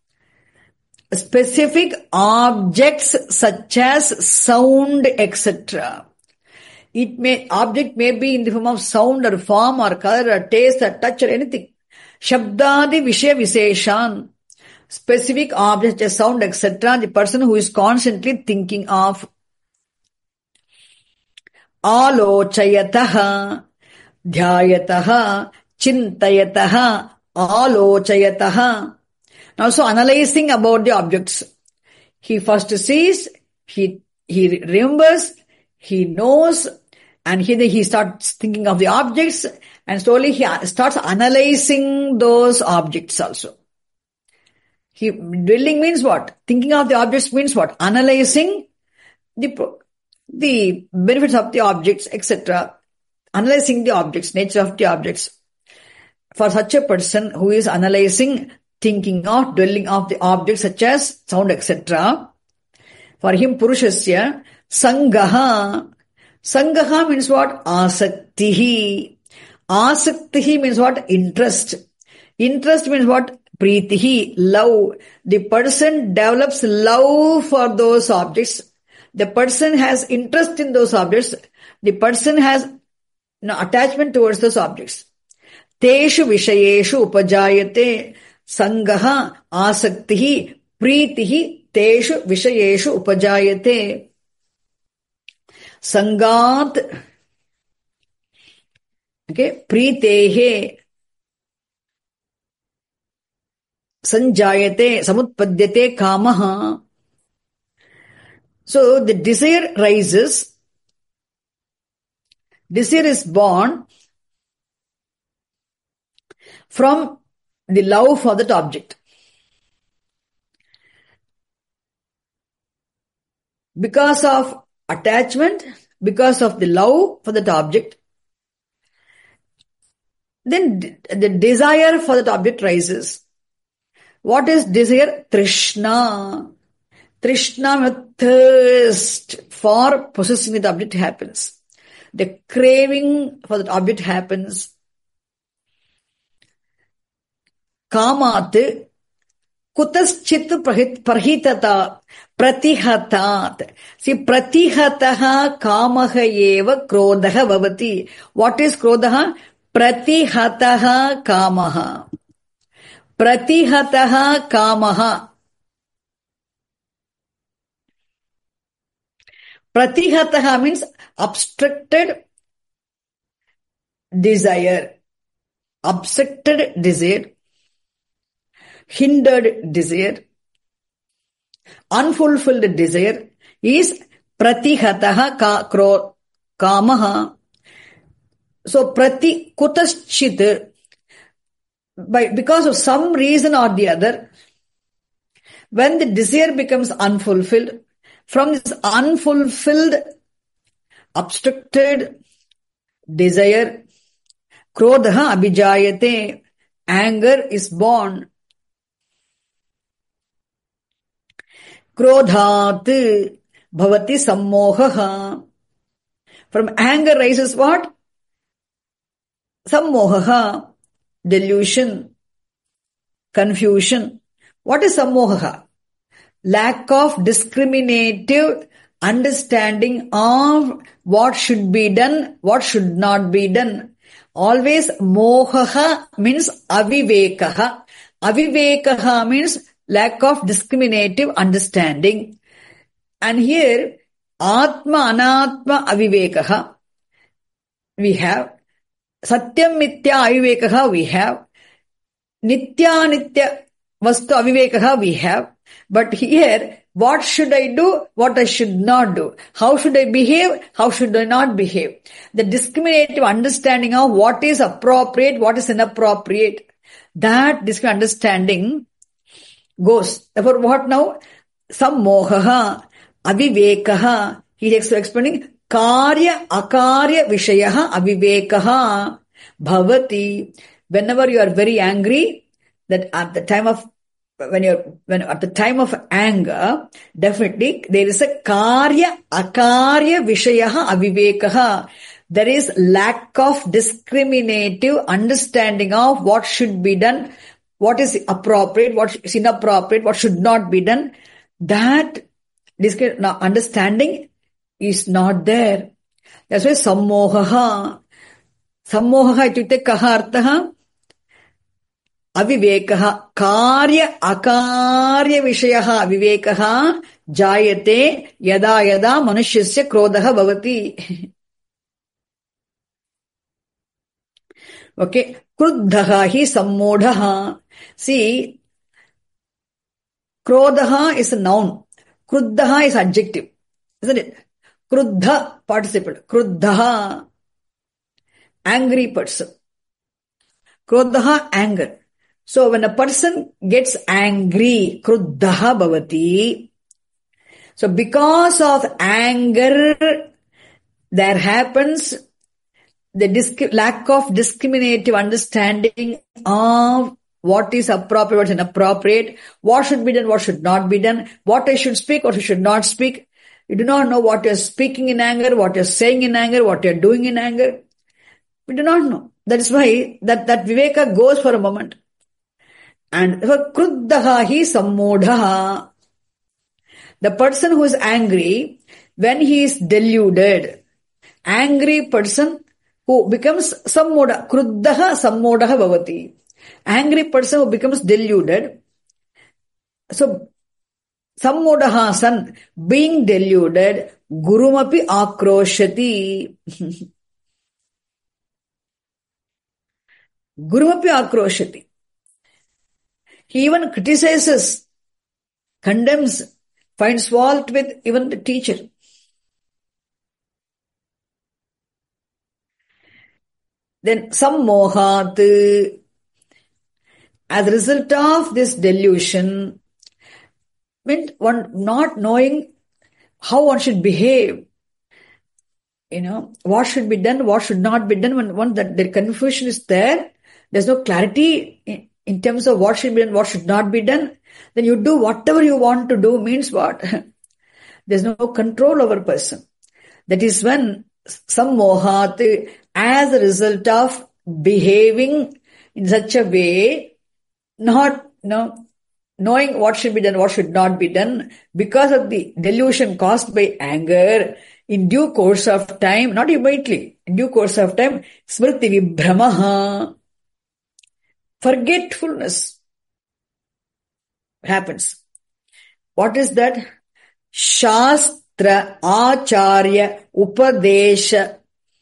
Specific objects such as sound, et cetera. It may, object may be in the form of sound or form or color or taste or touch or anything. Shabdadi Vishaya Viseshan. Specific objects, such as sound, et cetera. The person who is constantly thinking of. Alochayataha, Dhyayataha, Chintayataha, Alochayataha. Now, so analyzing about the objects. He first sees, he, he remembers, he knows, and he, he starts thinking of the objects, and slowly he starts analyzing those objects also. He, dwelling means what? Thinking of the objects means what? Analyzing the, the benefits of the objects, et cetera. Analyzing the objects, nature of the objects. For such a person who is analyzing, thinking of, dwelling of the objects such as sound, et cetera. For him, Purushasya, Sangaha. Sangaha means what? Asaktihi. Asaktihi means what? Interest. Interest means what? Pritihi. Love. The person develops love for those objects. The person has interest in those objects. The person has you know, attachment towards those objects. Teshu vishayeshu upajayate. Sangaha asaktihi pritihi teshu vishayeshu upajayate. Sangat, okay, pritehe sanjayate samutpadyate kamaha. So the desire rises, desire is born from the love for that object. Because of attachment, because of the love for that object, then the desire for that object rises. What is desire? Trishna. Trishna, thirst for possessing the object happens. The craving for that object happens. Kamat kutaschit prahitata pratihatat. See, pratihataha kamaha eva krodaha bhavati. What is krodaha? Pratihataha kamaha. Pratihataha kamaha. Pratihataha means obstructed desire. Obstructed desire. Hindered desire. Unfulfilled desire is pratihataha ka, kro, kamaha. So prati kutaschit, by because of some reason or the other, when the desire becomes unfulfilled, from this unfulfilled, obstructed desire, krodha abhijayate, anger is born. Krodhat bhavati sammohaha. From anger rises what? Sammohaha, delusion, confusion. What is sammohaha? Lack of discriminative understanding of what should be done, what should not be done. Always mohaha means avivekaha. Avivekaha means lack of discriminative understanding. And here, atma anatma avivekaha we have. Satyam mitya avivekaha we have. Nitya nitya vastu avivekaha we have. But here, what should I do? What I should not do? How should I behave? How should I not behave? The discriminative understanding of what is appropriate, what is inappropriate. That discriminative understanding goes. Therefore, what now? Sammohaha, avivekaha. He is explaining karya akarya vishayaha avivekaha bhavati. Whenever you are very angry, that at the time of When you're, when at the time of anger, definitely there is a karya, akarya vishayaha avivekaha. There is lack of discriminative understanding of what should be done, what is appropriate, what is inappropriate, what should not be done. That understanding is not there. That's why sammohaha. Sammohaha ityukte kaha arthaha? Avivekaha, karya akarya vishayaha avivekaha jayate yada yada manushasya krodaha bhavati. Okay, kruddhaha hi sammodhaha. See, krodaha is a noun, kruddhaha is adjective, isn't it? Kruddha participle, kruddhaha, angry person. Krodhaha, anger. So when a person gets angry, kruddhaha bhavati. So because of anger, there happens the disc- lack of discriminative understanding of what is appropriate, what is inappropriate, what should be done, what should not be done, what I should speak, what I should not speak. You do not know what you're speaking in anger, what you're saying in anger, what you're doing in anger. We do not know. That is why that, that viveka goes for a moment. And kruddhaha hi sammodhaha. The person who is angry, when he is deluded, angry person who becomes sammodha, kruddhaha sammodhaha bhavati. Angry person who becomes deluded. So, sammodhaha san, being deluded, gurumapi akroshati. Gurumapi akroshati. He even criticizes, condemns, finds fault with even the teacher. Then sammohat, as a result of this delusion, meant one not knowing how one should behave, you know, what should be done, what should not be done. When one that the confusion is there, there's no clarity in, in terms of what should be done, what should not be done. Then you do whatever you want to do means what? There's no control over a person. That is when sammohat, as a result of behaving in such a way, not, you know, knowing what should be done, what should not be done, because of the delusion caused by anger, in due course of time, not immediately, in due course of time, smriti vibhramaha, forgetfulness happens. What is that? Shastra, acharya, upadesha.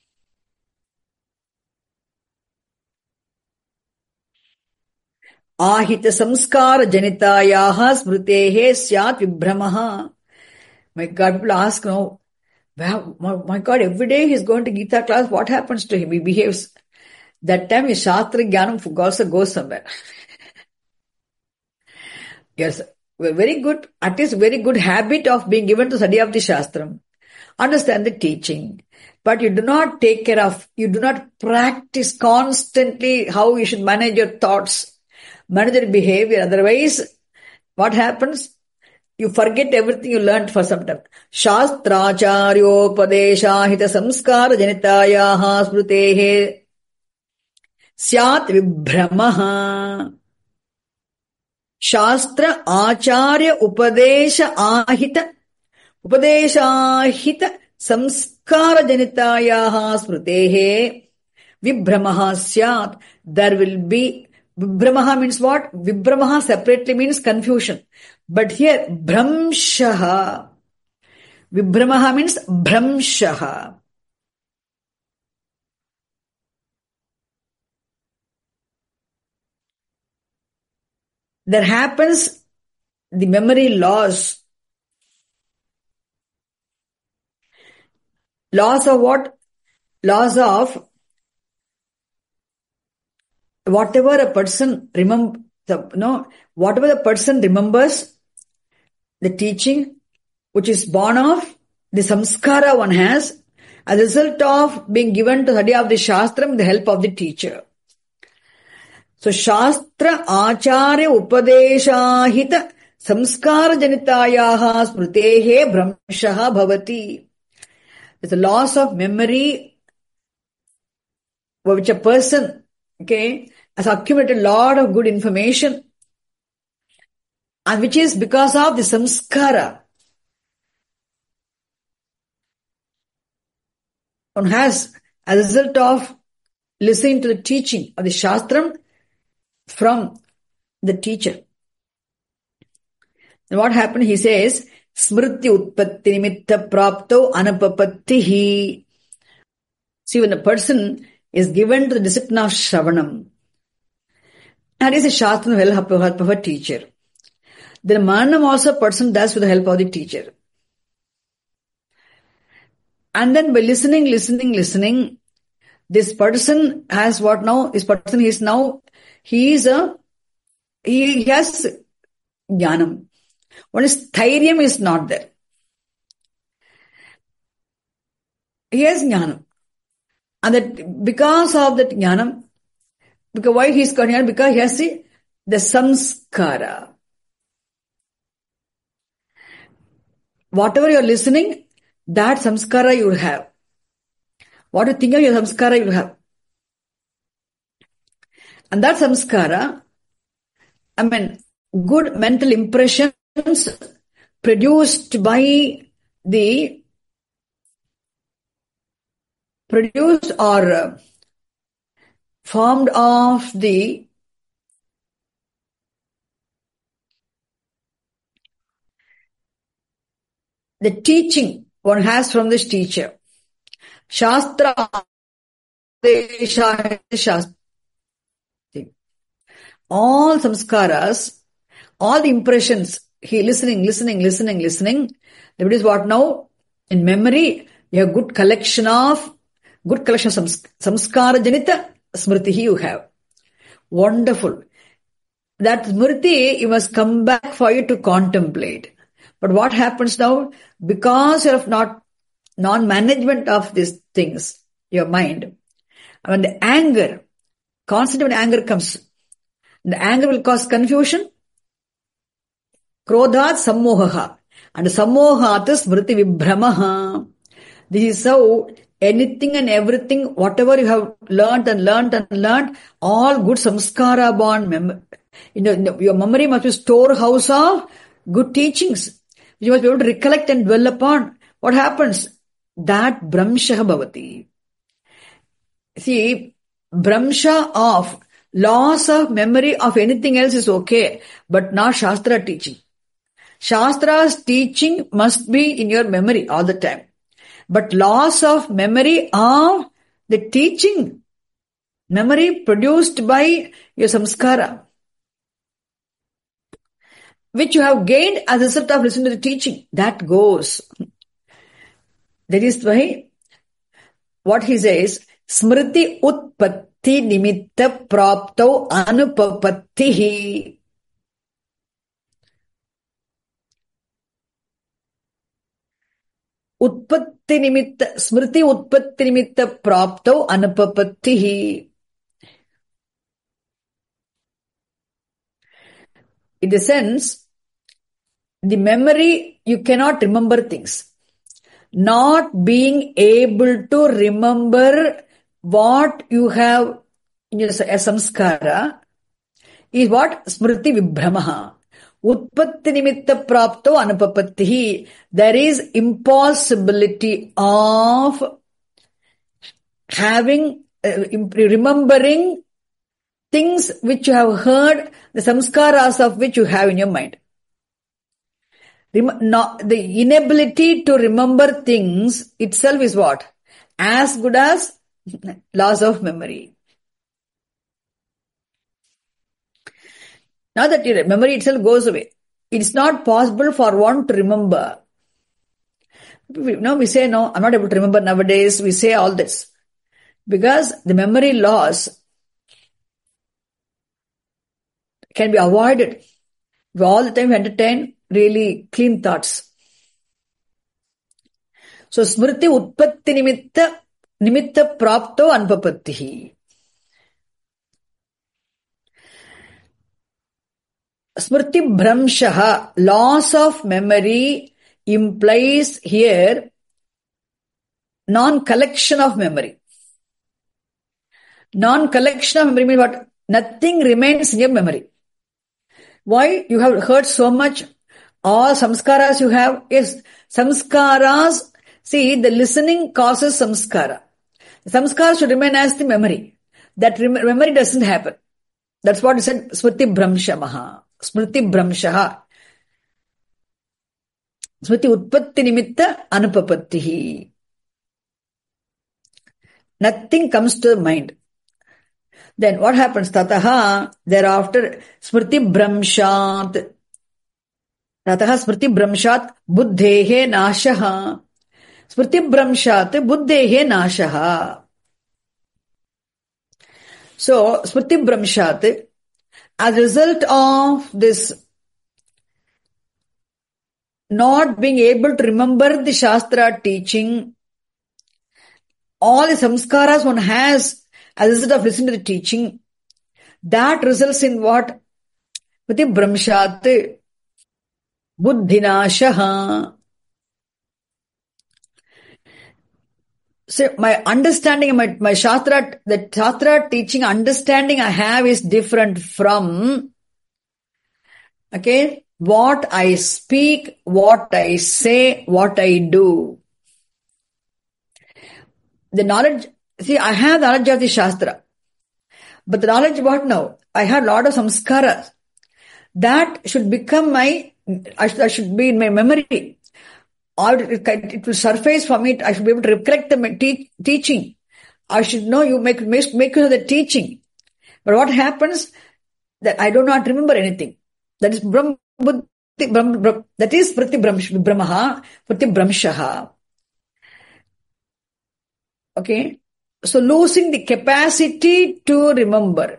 Ahita samskara janitayaha smritehe syat vibhramaha. My God, people ask now, wow, my God, every day he's going to Gita class, what happens to him? He behaves. That time his Shastra Jnanam also goes somewhere. Yes, a very good, at least very good habit of being given to study of the Shastram. Understand the teaching. But you do not take care of, you do not practice constantly how you should manage your thoughts, manage your behavior. Otherwise, what happens? You forget everything you learned for some time. Shastracharyopadeshahita samskara janitayaha smritehe. Syat vibhramaha. Shastra acharya upadesha ahita upadeshahita samskara janitayaha smritehe vibhramaha syat. There will be, vibhramaha means what? Vibhramaha separately means confusion. But here, bhramshaha. Vibhramaha means bhramshaha. There happens the memory loss. Loss of what? Loss of whatever a person remember, no, whatever the person remembers, the teaching, which is born of the samskara one has, as a result of being given to study of the Shastra with the help of the teacher. So, Shastra Acharya Upadeshahita Samskara Janitayaha Smritehe Bhramshaha Bhavati. It's a loss of memory for which a person, okay, has accumulated a lot of good information, and which is because of the samskara. One has, as a result of listening to the teaching of the Shastram from the teacher. And what happened? He says, Smriti utpatti nimitta prapto anupapattihi. See, when a person is given to the discipline of Shravanam, and is a Shastram with the help of a teacher, then Manam also a person does with the help of the teacher. And then by listening, listening, listening, this person has what now? This person is now, he is a, he has jnanam. What is thairyam is not there. He has jnanam. And that because of that jnanam, because why he is got jnanam? Because he has the, the samskara. Whatever you are listening, that samskara you will have. What you think of your samskara you will have. And that samskara, I mean, good mental impressions produced by the, produced or uh, formed of the the teaching one has from this teacher. Shastra, Shastra. All samskaras, all the impressions, he listening, listening, listening, listening. That is what now? In memory, you have good collection of, good collection of samskara janita smriti you have. Wonderful. That smriti, you must come back for you to contemplate. But what happens now? Because of not non-management of these things, your mind, when the anger, constant when anger comes, the anger will cause confusion. Krodhat sammohaha. And sammohat is smriti vibhramaha. This is how anything and everything, whatever you have learnt and learnt and learnt, all good samskara born memory. You know, your memory must be storehouse of good teachings. You must be able to recollect and dwell upon. What happens? That bhramshaha bhavati. See, bhramsha of loss of memory of anything else is okay, but not Shastra teaching. Shastra's teaching must be in your memory all the time. But loss of memory of the teaching, memory produced by your samskara, which you have gained as a result of listening to the teaching, that goes. That is why what he says, Smriti utpatti nimitta prapto anupapattihi. Utpatti nimitta, Smriti utpatti nimitta prapto anupapattihi. In the sense, the memory, you cannot remember things. Not being able to remember what you have Yes, a samskara is what? Smriti vibhramaha. Utpatti nimitta prapto anupapattihi. There is impossibility of having, uh, remembering things which you have heard, the samskaras of which you have in your mind. Rem- not, the inability to remember things itself is what? As good as loss of memory. Now that your memory itself goes away, it's not possible for one to remember. No, we say, no, I'm not able to remember nowadays. We say all this. Because the memory loss can be avoided. We all the time entertain really clean thoughts. So, smriti utpatti nimitta, nimitta prapto anupapattihi. Smriti bhramshaha, loss of memory implies here non-collection of memory. Non-collection of memory means what? Nothing remains in your memory. Why? You have heard so much. All samskaras you have. Yes, samskaras. See, the listening causes samskara. Samskara should remain as the memory. That rem- memory doesn't happen. That's what it said, smriti bhramshamaha. Smriti bhramshaha. Smriti utpatti nimitta anupapattihi. Nothing comes to the mind. Then what happens? Tataha, thereafter, smriti bhramshat. Tataha smriti bhramshat buddhehe nashaha. Smriti bhramshat buddhehe nashaha. So, smriti bhramshat, as a result of this not being able to remember the Shastra teaching, all the samskaras one has as a result of listening to the teaching, that results in what? Smriti bhramshat buddhinashaha. So my understanding, my, my Shastra, the Shastra teaching understanding I have is different from, okay, what I speak, what I say, what I do. The knowledge, see, I have the knowledge of the Shastra. But the knowledge what now? I have a lot of samskaras. That should become my, I should, I should be in my memory. Or it, it will surface from it. I should be able to recollect the te- teaching. I should know you make, make, make use of the teaching. But what happens? That I do not remember anything. That is Brahm, Brahm, Brahm, that is Prati Brahmaha, Prati Brahmshaha. Okay. So losing the capacity to remember.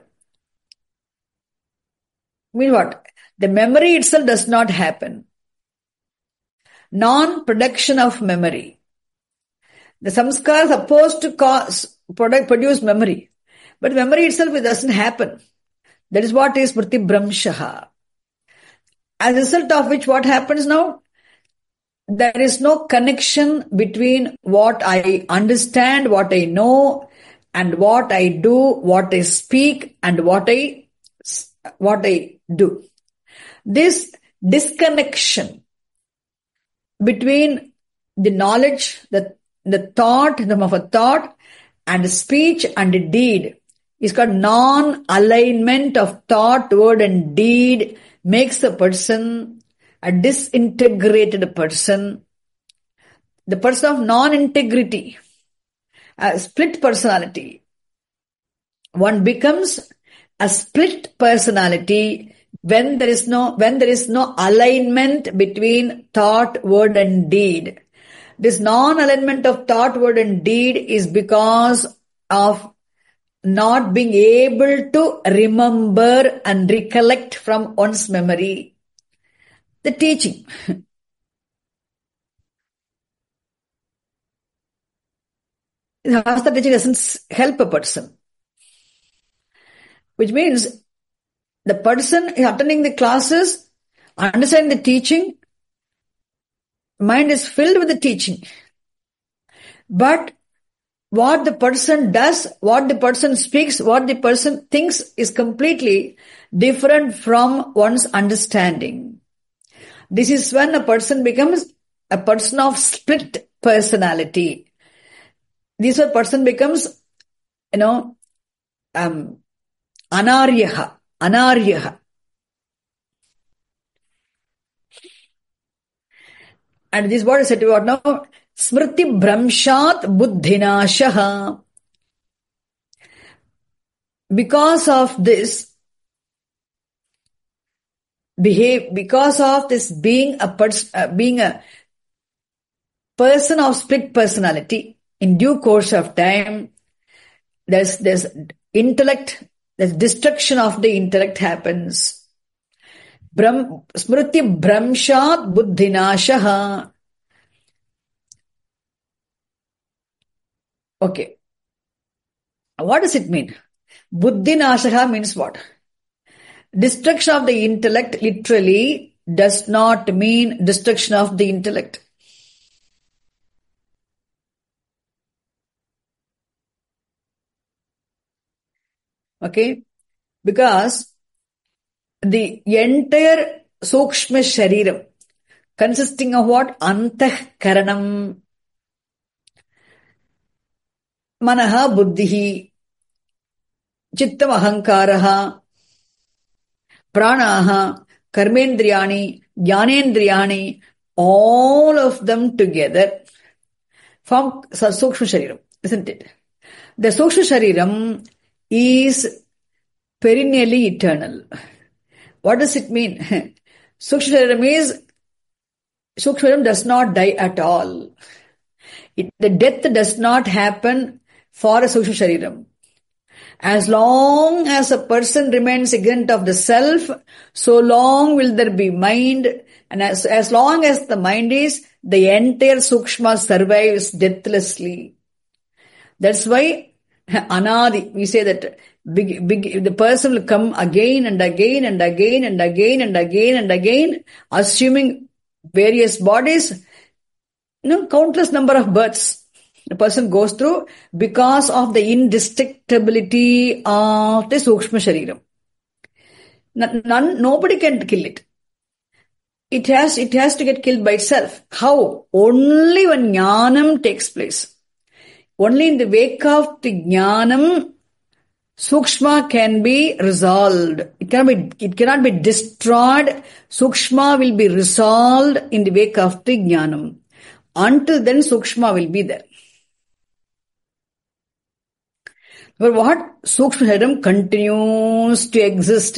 Mean what? The memory itself does not happen. Non-production of memory. The samskara is supposed to cause, product, produce memory. But memory itself, it doesn't happen. That is what is Prati Brahmshaha. As a result of which, what happens now? There is no connection between what I understand, what I know, and what I do, what I speak, and what I, what I do. This disconnection between the knowledge, the, the thought, the of a thought, and speech and deed is called non-alignment of thought, word, and deed makes a person a disintegrated person, the person of non-integrity, a split personality. One becomes a split personality when there is no, when there is no alignment between thought, word, and deed. This non-alignment of thought, word, and deed is because of not being able to remember and recollect from one's memory the teaching. The Shastra teaching doesn't help a person. Which means the person is attending the classes, understanding the teaching, mind is filled with the teaching. But what the person does, what the person speaks, what the person thinks is completely different from one's understanding. This is when a person becomes a person of split personality. This is when a person becomes, you know, um, anaryaha, anaryaha. And this word is said to be what now? Smriti Bramshat Buddhinashaha. Because of this behave, because of this being a person, uh, being a person of split personality, in due course of time, there's, there's intellect, there's destruction of the intellect happens. Brahm, Smriti Bramshat Buddhinashaha. Okay. What does it mean? Buddhinashaha means what? Destruction of the intellect literally does not mean destruction of the intellect. Okay? Because the entire Sukshma Shariram consisting of what? Antah Karanam, Manaha Buddhihi, Chittam Ahankaraha, Pranaha, Karmendriyani, Jnanendriyani, all of them together form Sukshma Shariram, isn't it? The Sukshma Shariram is perennially eternal. What does it mean? Sukshma Shariram is, Sukshma Shariram does not die at all. It, the death does not happen for a Sukshma Shariram. As long as a person remains ignorant of the self, so long will there be mind, and as, as long as the mind is, the entire Sukshma survives deathlessly. That's why Anadi, we say that big, big, the person will come again and again and again and again and again and again, assuming various bodies, you know, countless number of births the person goes through because of the indestructibility of the Sukshma Shariram. None, nobody can kill it. It has, it has to get killed by itself. How? Only when Jnanam takes place. Only in the wake of the Jnanam, Sukshma can be resolved. It cannot be, it cannot be destroyed. Sukshma will be resolved in the wake of the Jnanam. Until then, Sukshma will be there. But what? Sukshma Shariram continues to exist.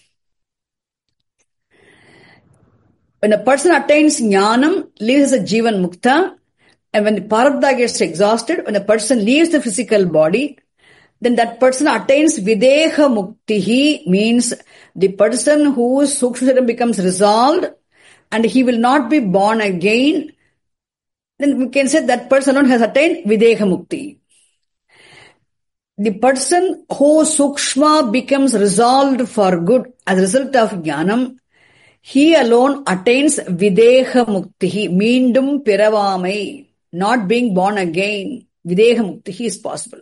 When a person attains Jnanam, lives as a Jivan Mukta, and when the Prarabdha gets exhausted, when a person leaves the physical body, then that person attains Videha Muktihi, means the person whose Sukshma Shariram becomes resolved and he will not be born again, then we can say that person alone has attained Videha Mukti. The person whose Sukshma becomes resolved for good as a result of Jnanam, he alone attains Videha Muktihi, Meendum Piravamai, not being born again. Videha Muktihi is possible.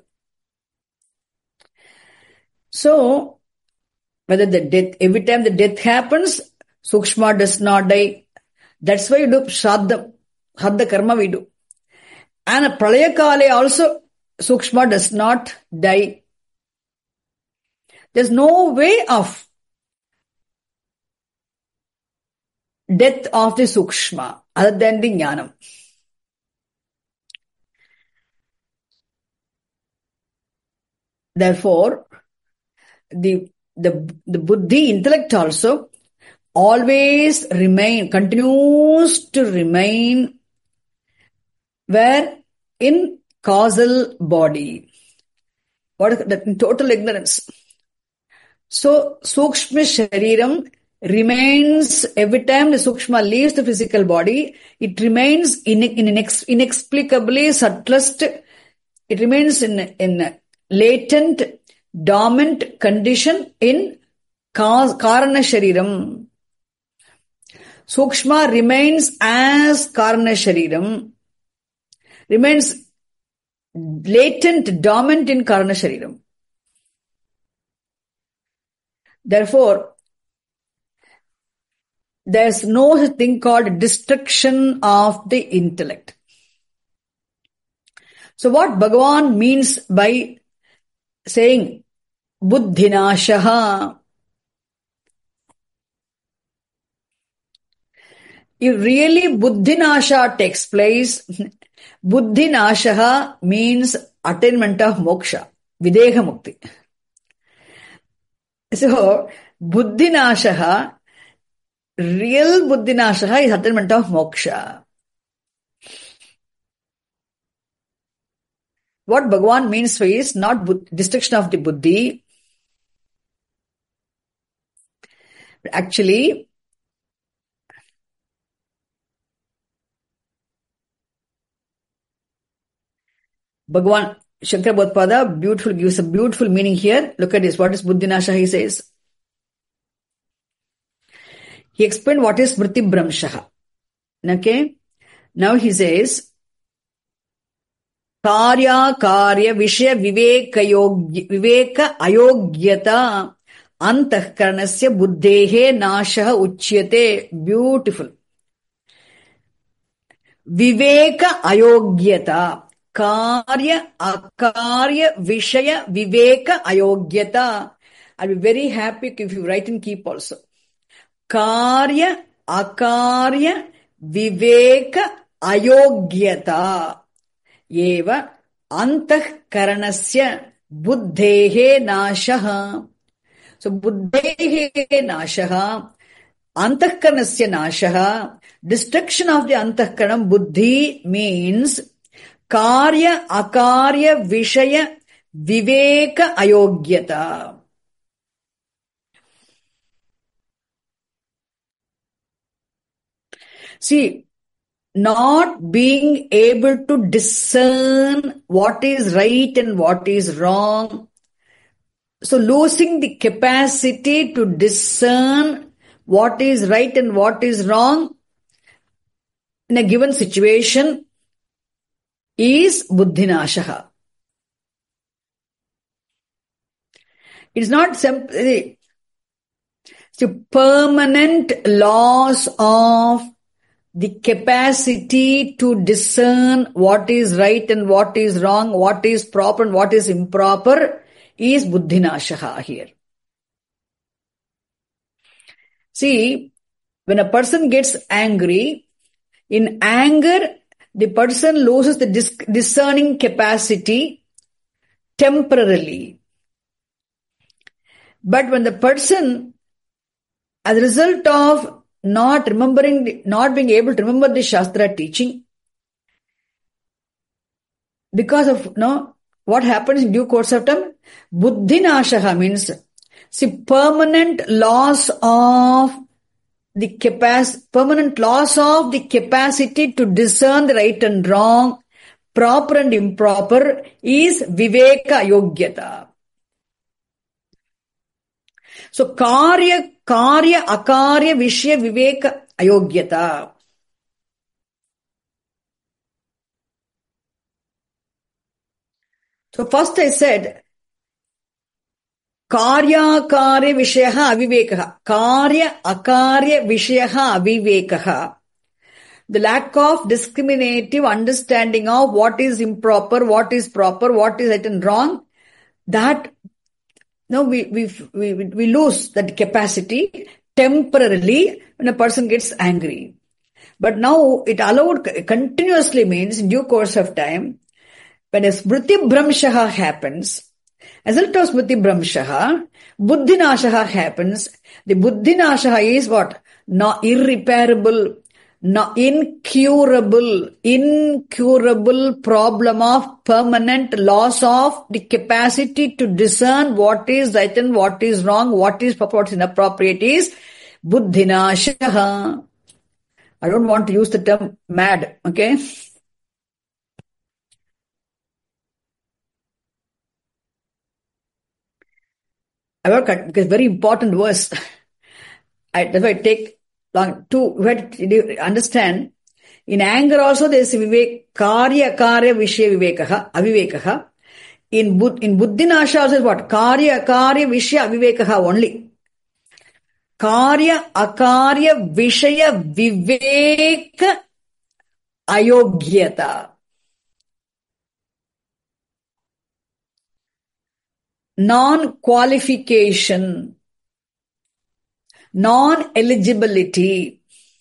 So, whether the death, every time the death happens, Sukshma does not die. That's why we do Shraddha, Shraddha Karma we do. And a Pralaya Kale also, Sukshma does not die. There's no way of death of the Sukshma other than the Jnanam. Therefore, the, the, the Buddhi, intellect also, always remain, continues to remain where? In causal body. What is that? In total ignorance. So, Sukshma Shariram remains, every time the Sukshma leaves the physical body, it remains in, in an inex, inexplicably subtlest, it remains in, in latent, dormant condition in Karana Shariram. Sukshma remains as Karana Shariram, remains latent, dormant in Karana Shariram. Therefore, there's no thing called destruction of the intellect. So what Bhagavan means by saying buddhinashaha, if really buddhinasha takes place, buddhinashaha means attainment of moksha, videha mukti. So buddhinashaha, real buddhinashaha is attainment of moksha. What Bhagavan means is not destruction of the buddhi. Actually, Bhagavan Shankara Bhagavad beautiful gives a beautiful meaning here. Look at this. What is buddhinasha? He says. He explained what is smriti bhramshaha. Okay. Now he says. Karya karya vishaya viveka yogya, viveka ayogyata antahkaranasya buddhehe nashaha uchyate. Beautiful. Viveka ayogyata. Karya akarya vishaya viveka ayogyata. I'll be very happy if you write and keep also. Karya akarya viveka ayogyata. Eva antah karanasya buddhehe nashaha. So buddhehe nashaha, antah karanasya nashaha, destruction of the antah karanam. Buddhi means karya akarya vishaya viveka ayogyata. See, not being able to discern what is right and what is wrong. So losing the capacity to discern what is right and what is wrong in a given situation is buddhinashaha. It's not simply the permanent loss of the capacity to discern what is right and what is wrong, what is proper and what is improper is buddhinashaha here. See, when a person gets angry, in anger, the person loses the dis- discerning capacity temporarily. But when the person, as a result of not remembering, the, not being able to remember the Shastra teaching, because of, you know, what happens in due course of time, buddhinashaha means, see, permanent loss of the capacity, permanent loss of the capacity to discern the right and wrong, proper and improper is viveka yogyata. So, karya, karya, akarya, vishya, viveka, ayogyata. So, first I said, karya, akarya, vishayaha, avivekaha. Karya, akarya, vishayaha, avivekaha. The lack of discriminative understanding of what is improper, what is proper, what is right and wrong, that No, we, we, we, we lose that capacity temporarily when a person gets angry. But now it allowed continuously means in due course of time, when a smriti bhramshaha happens, as a result of smriti bhramshaha, buddhinashaha happens. The buddhinashaha is what? Not irreparable, not incurable, incurable problem of permanent loss of the capacity to discern what is right and what is wrong, what is proper, what is inappropriate is buddhinashaha. I don't want to use the term mad, okay? I will cut because very important verse. I, that's why I take long to, we have to understand In anger also there is vivek, karya akarya vishaya vivekaha, avivekaha. In, bud, in buddhinasha also is what? Karya akarya vishaya avivekaha only. Karya akarya vishaya viveka ayogyata. Non-qualification, non-eligibility,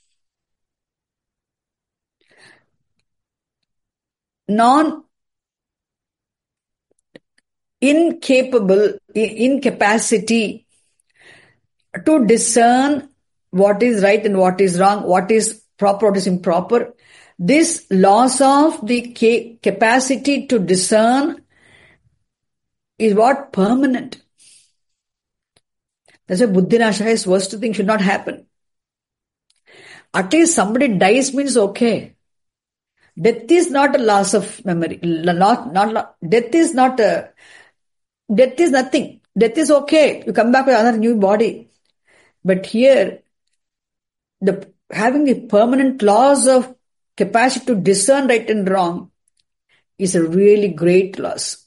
non-incapable, incapacity to discern what is right and what is wrong, what is proper, what is improper. This loss of the capacity to discern is what? Permanent. That's why buddhinasha is worst thing should not happen. At least somebody dies means okay. Death is not a loss of memory. Not, not, death is not a, death is nothing. Death is okay. You come back with another new body. But here, the having a permanent loss of capacity to discern right and wrong is a really great loss.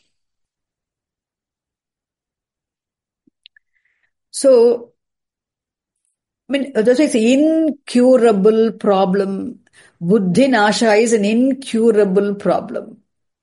So, I mean, that's why it's an incurable problem. Buddhinasha is an incurable problem.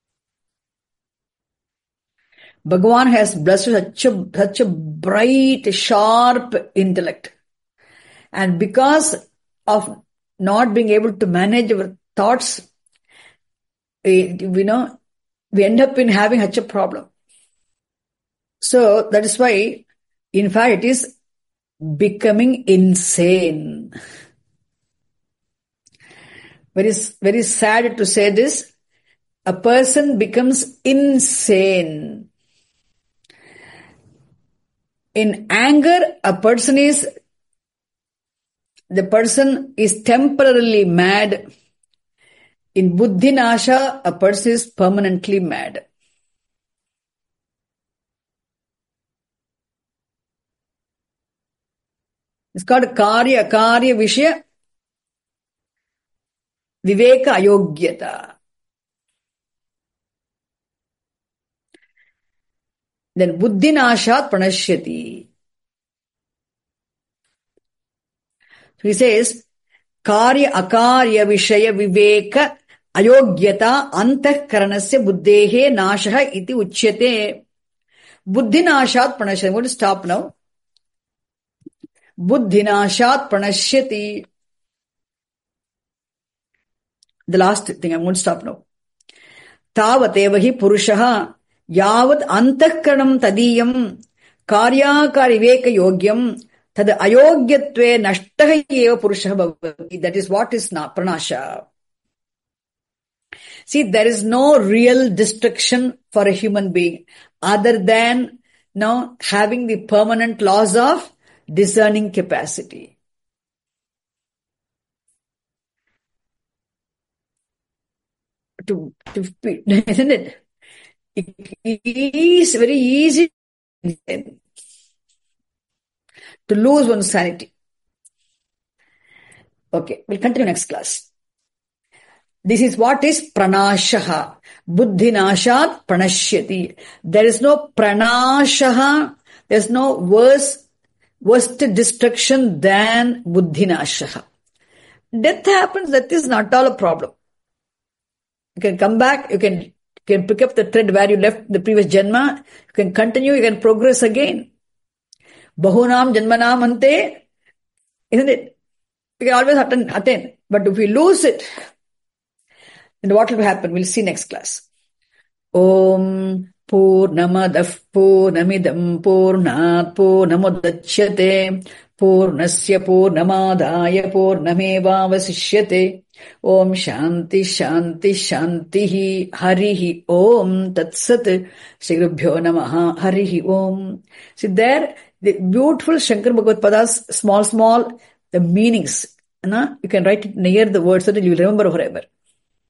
Bhagavan has blessed such a, such a bright, sharp intellect. And because of not being able to manage our thoughts, you know, we end up in having such a problem. So that is why, in fact, it is becoming insane. Very, very sad to say this. A person becomes insane. In anger, a person is, the person is temporarily mad. In buddhinasha, a person is permanently mad. It's called karya akarya vishaya viveka ayogyata. Then buddhinashat pranashyati. So he says, karya akarya vishaya viveka ayogyata antahkaranasya buddhehe nashaha iti uchyate. Buddhinashat pranashyati. I'm going to stop now. Buddhinashat pranashyati. The last thing, I'm going to stop now. Tavatevahi purushaha yavat antahkaranam tadiyam karyakari viveka yogyam tad ayogyatve nashtaha eva purushaha bhavati. That is what is pranasha. See, there is no real destruction for a human being other than you know, having the permanent loss of discerning capacity. To, to, isn't it? It is very easy to lose one's sanity. Okay, we'll continue next class. This is what is pranashaha. Buddhinashat pranashyati. There is no pranashaha. There is no worse, worst destruction than buddhinashaha. Death happens, that is not all a problem. You can come back, you can, you can pick up the thread where you left the previous janma, you can continue, you can progress again. Bahunam janmanam ante, isn't it? You can always attain, attain. But if we lose it, then what will happen? We'll see next class. Om Purnamadah Purnamidam Purnat Purnamudachyate Purnasya Purnamadaya Purnamevavasishyate. Om Shanti Shanti Shantihi Harihi Om Tatsat. Shri Gurubhyo Namaha Harihi Om. See there, the beautiful Shankar Bhagavad Padas, small, small, the meanings. You know, you can write it near the words so that you will remember forever.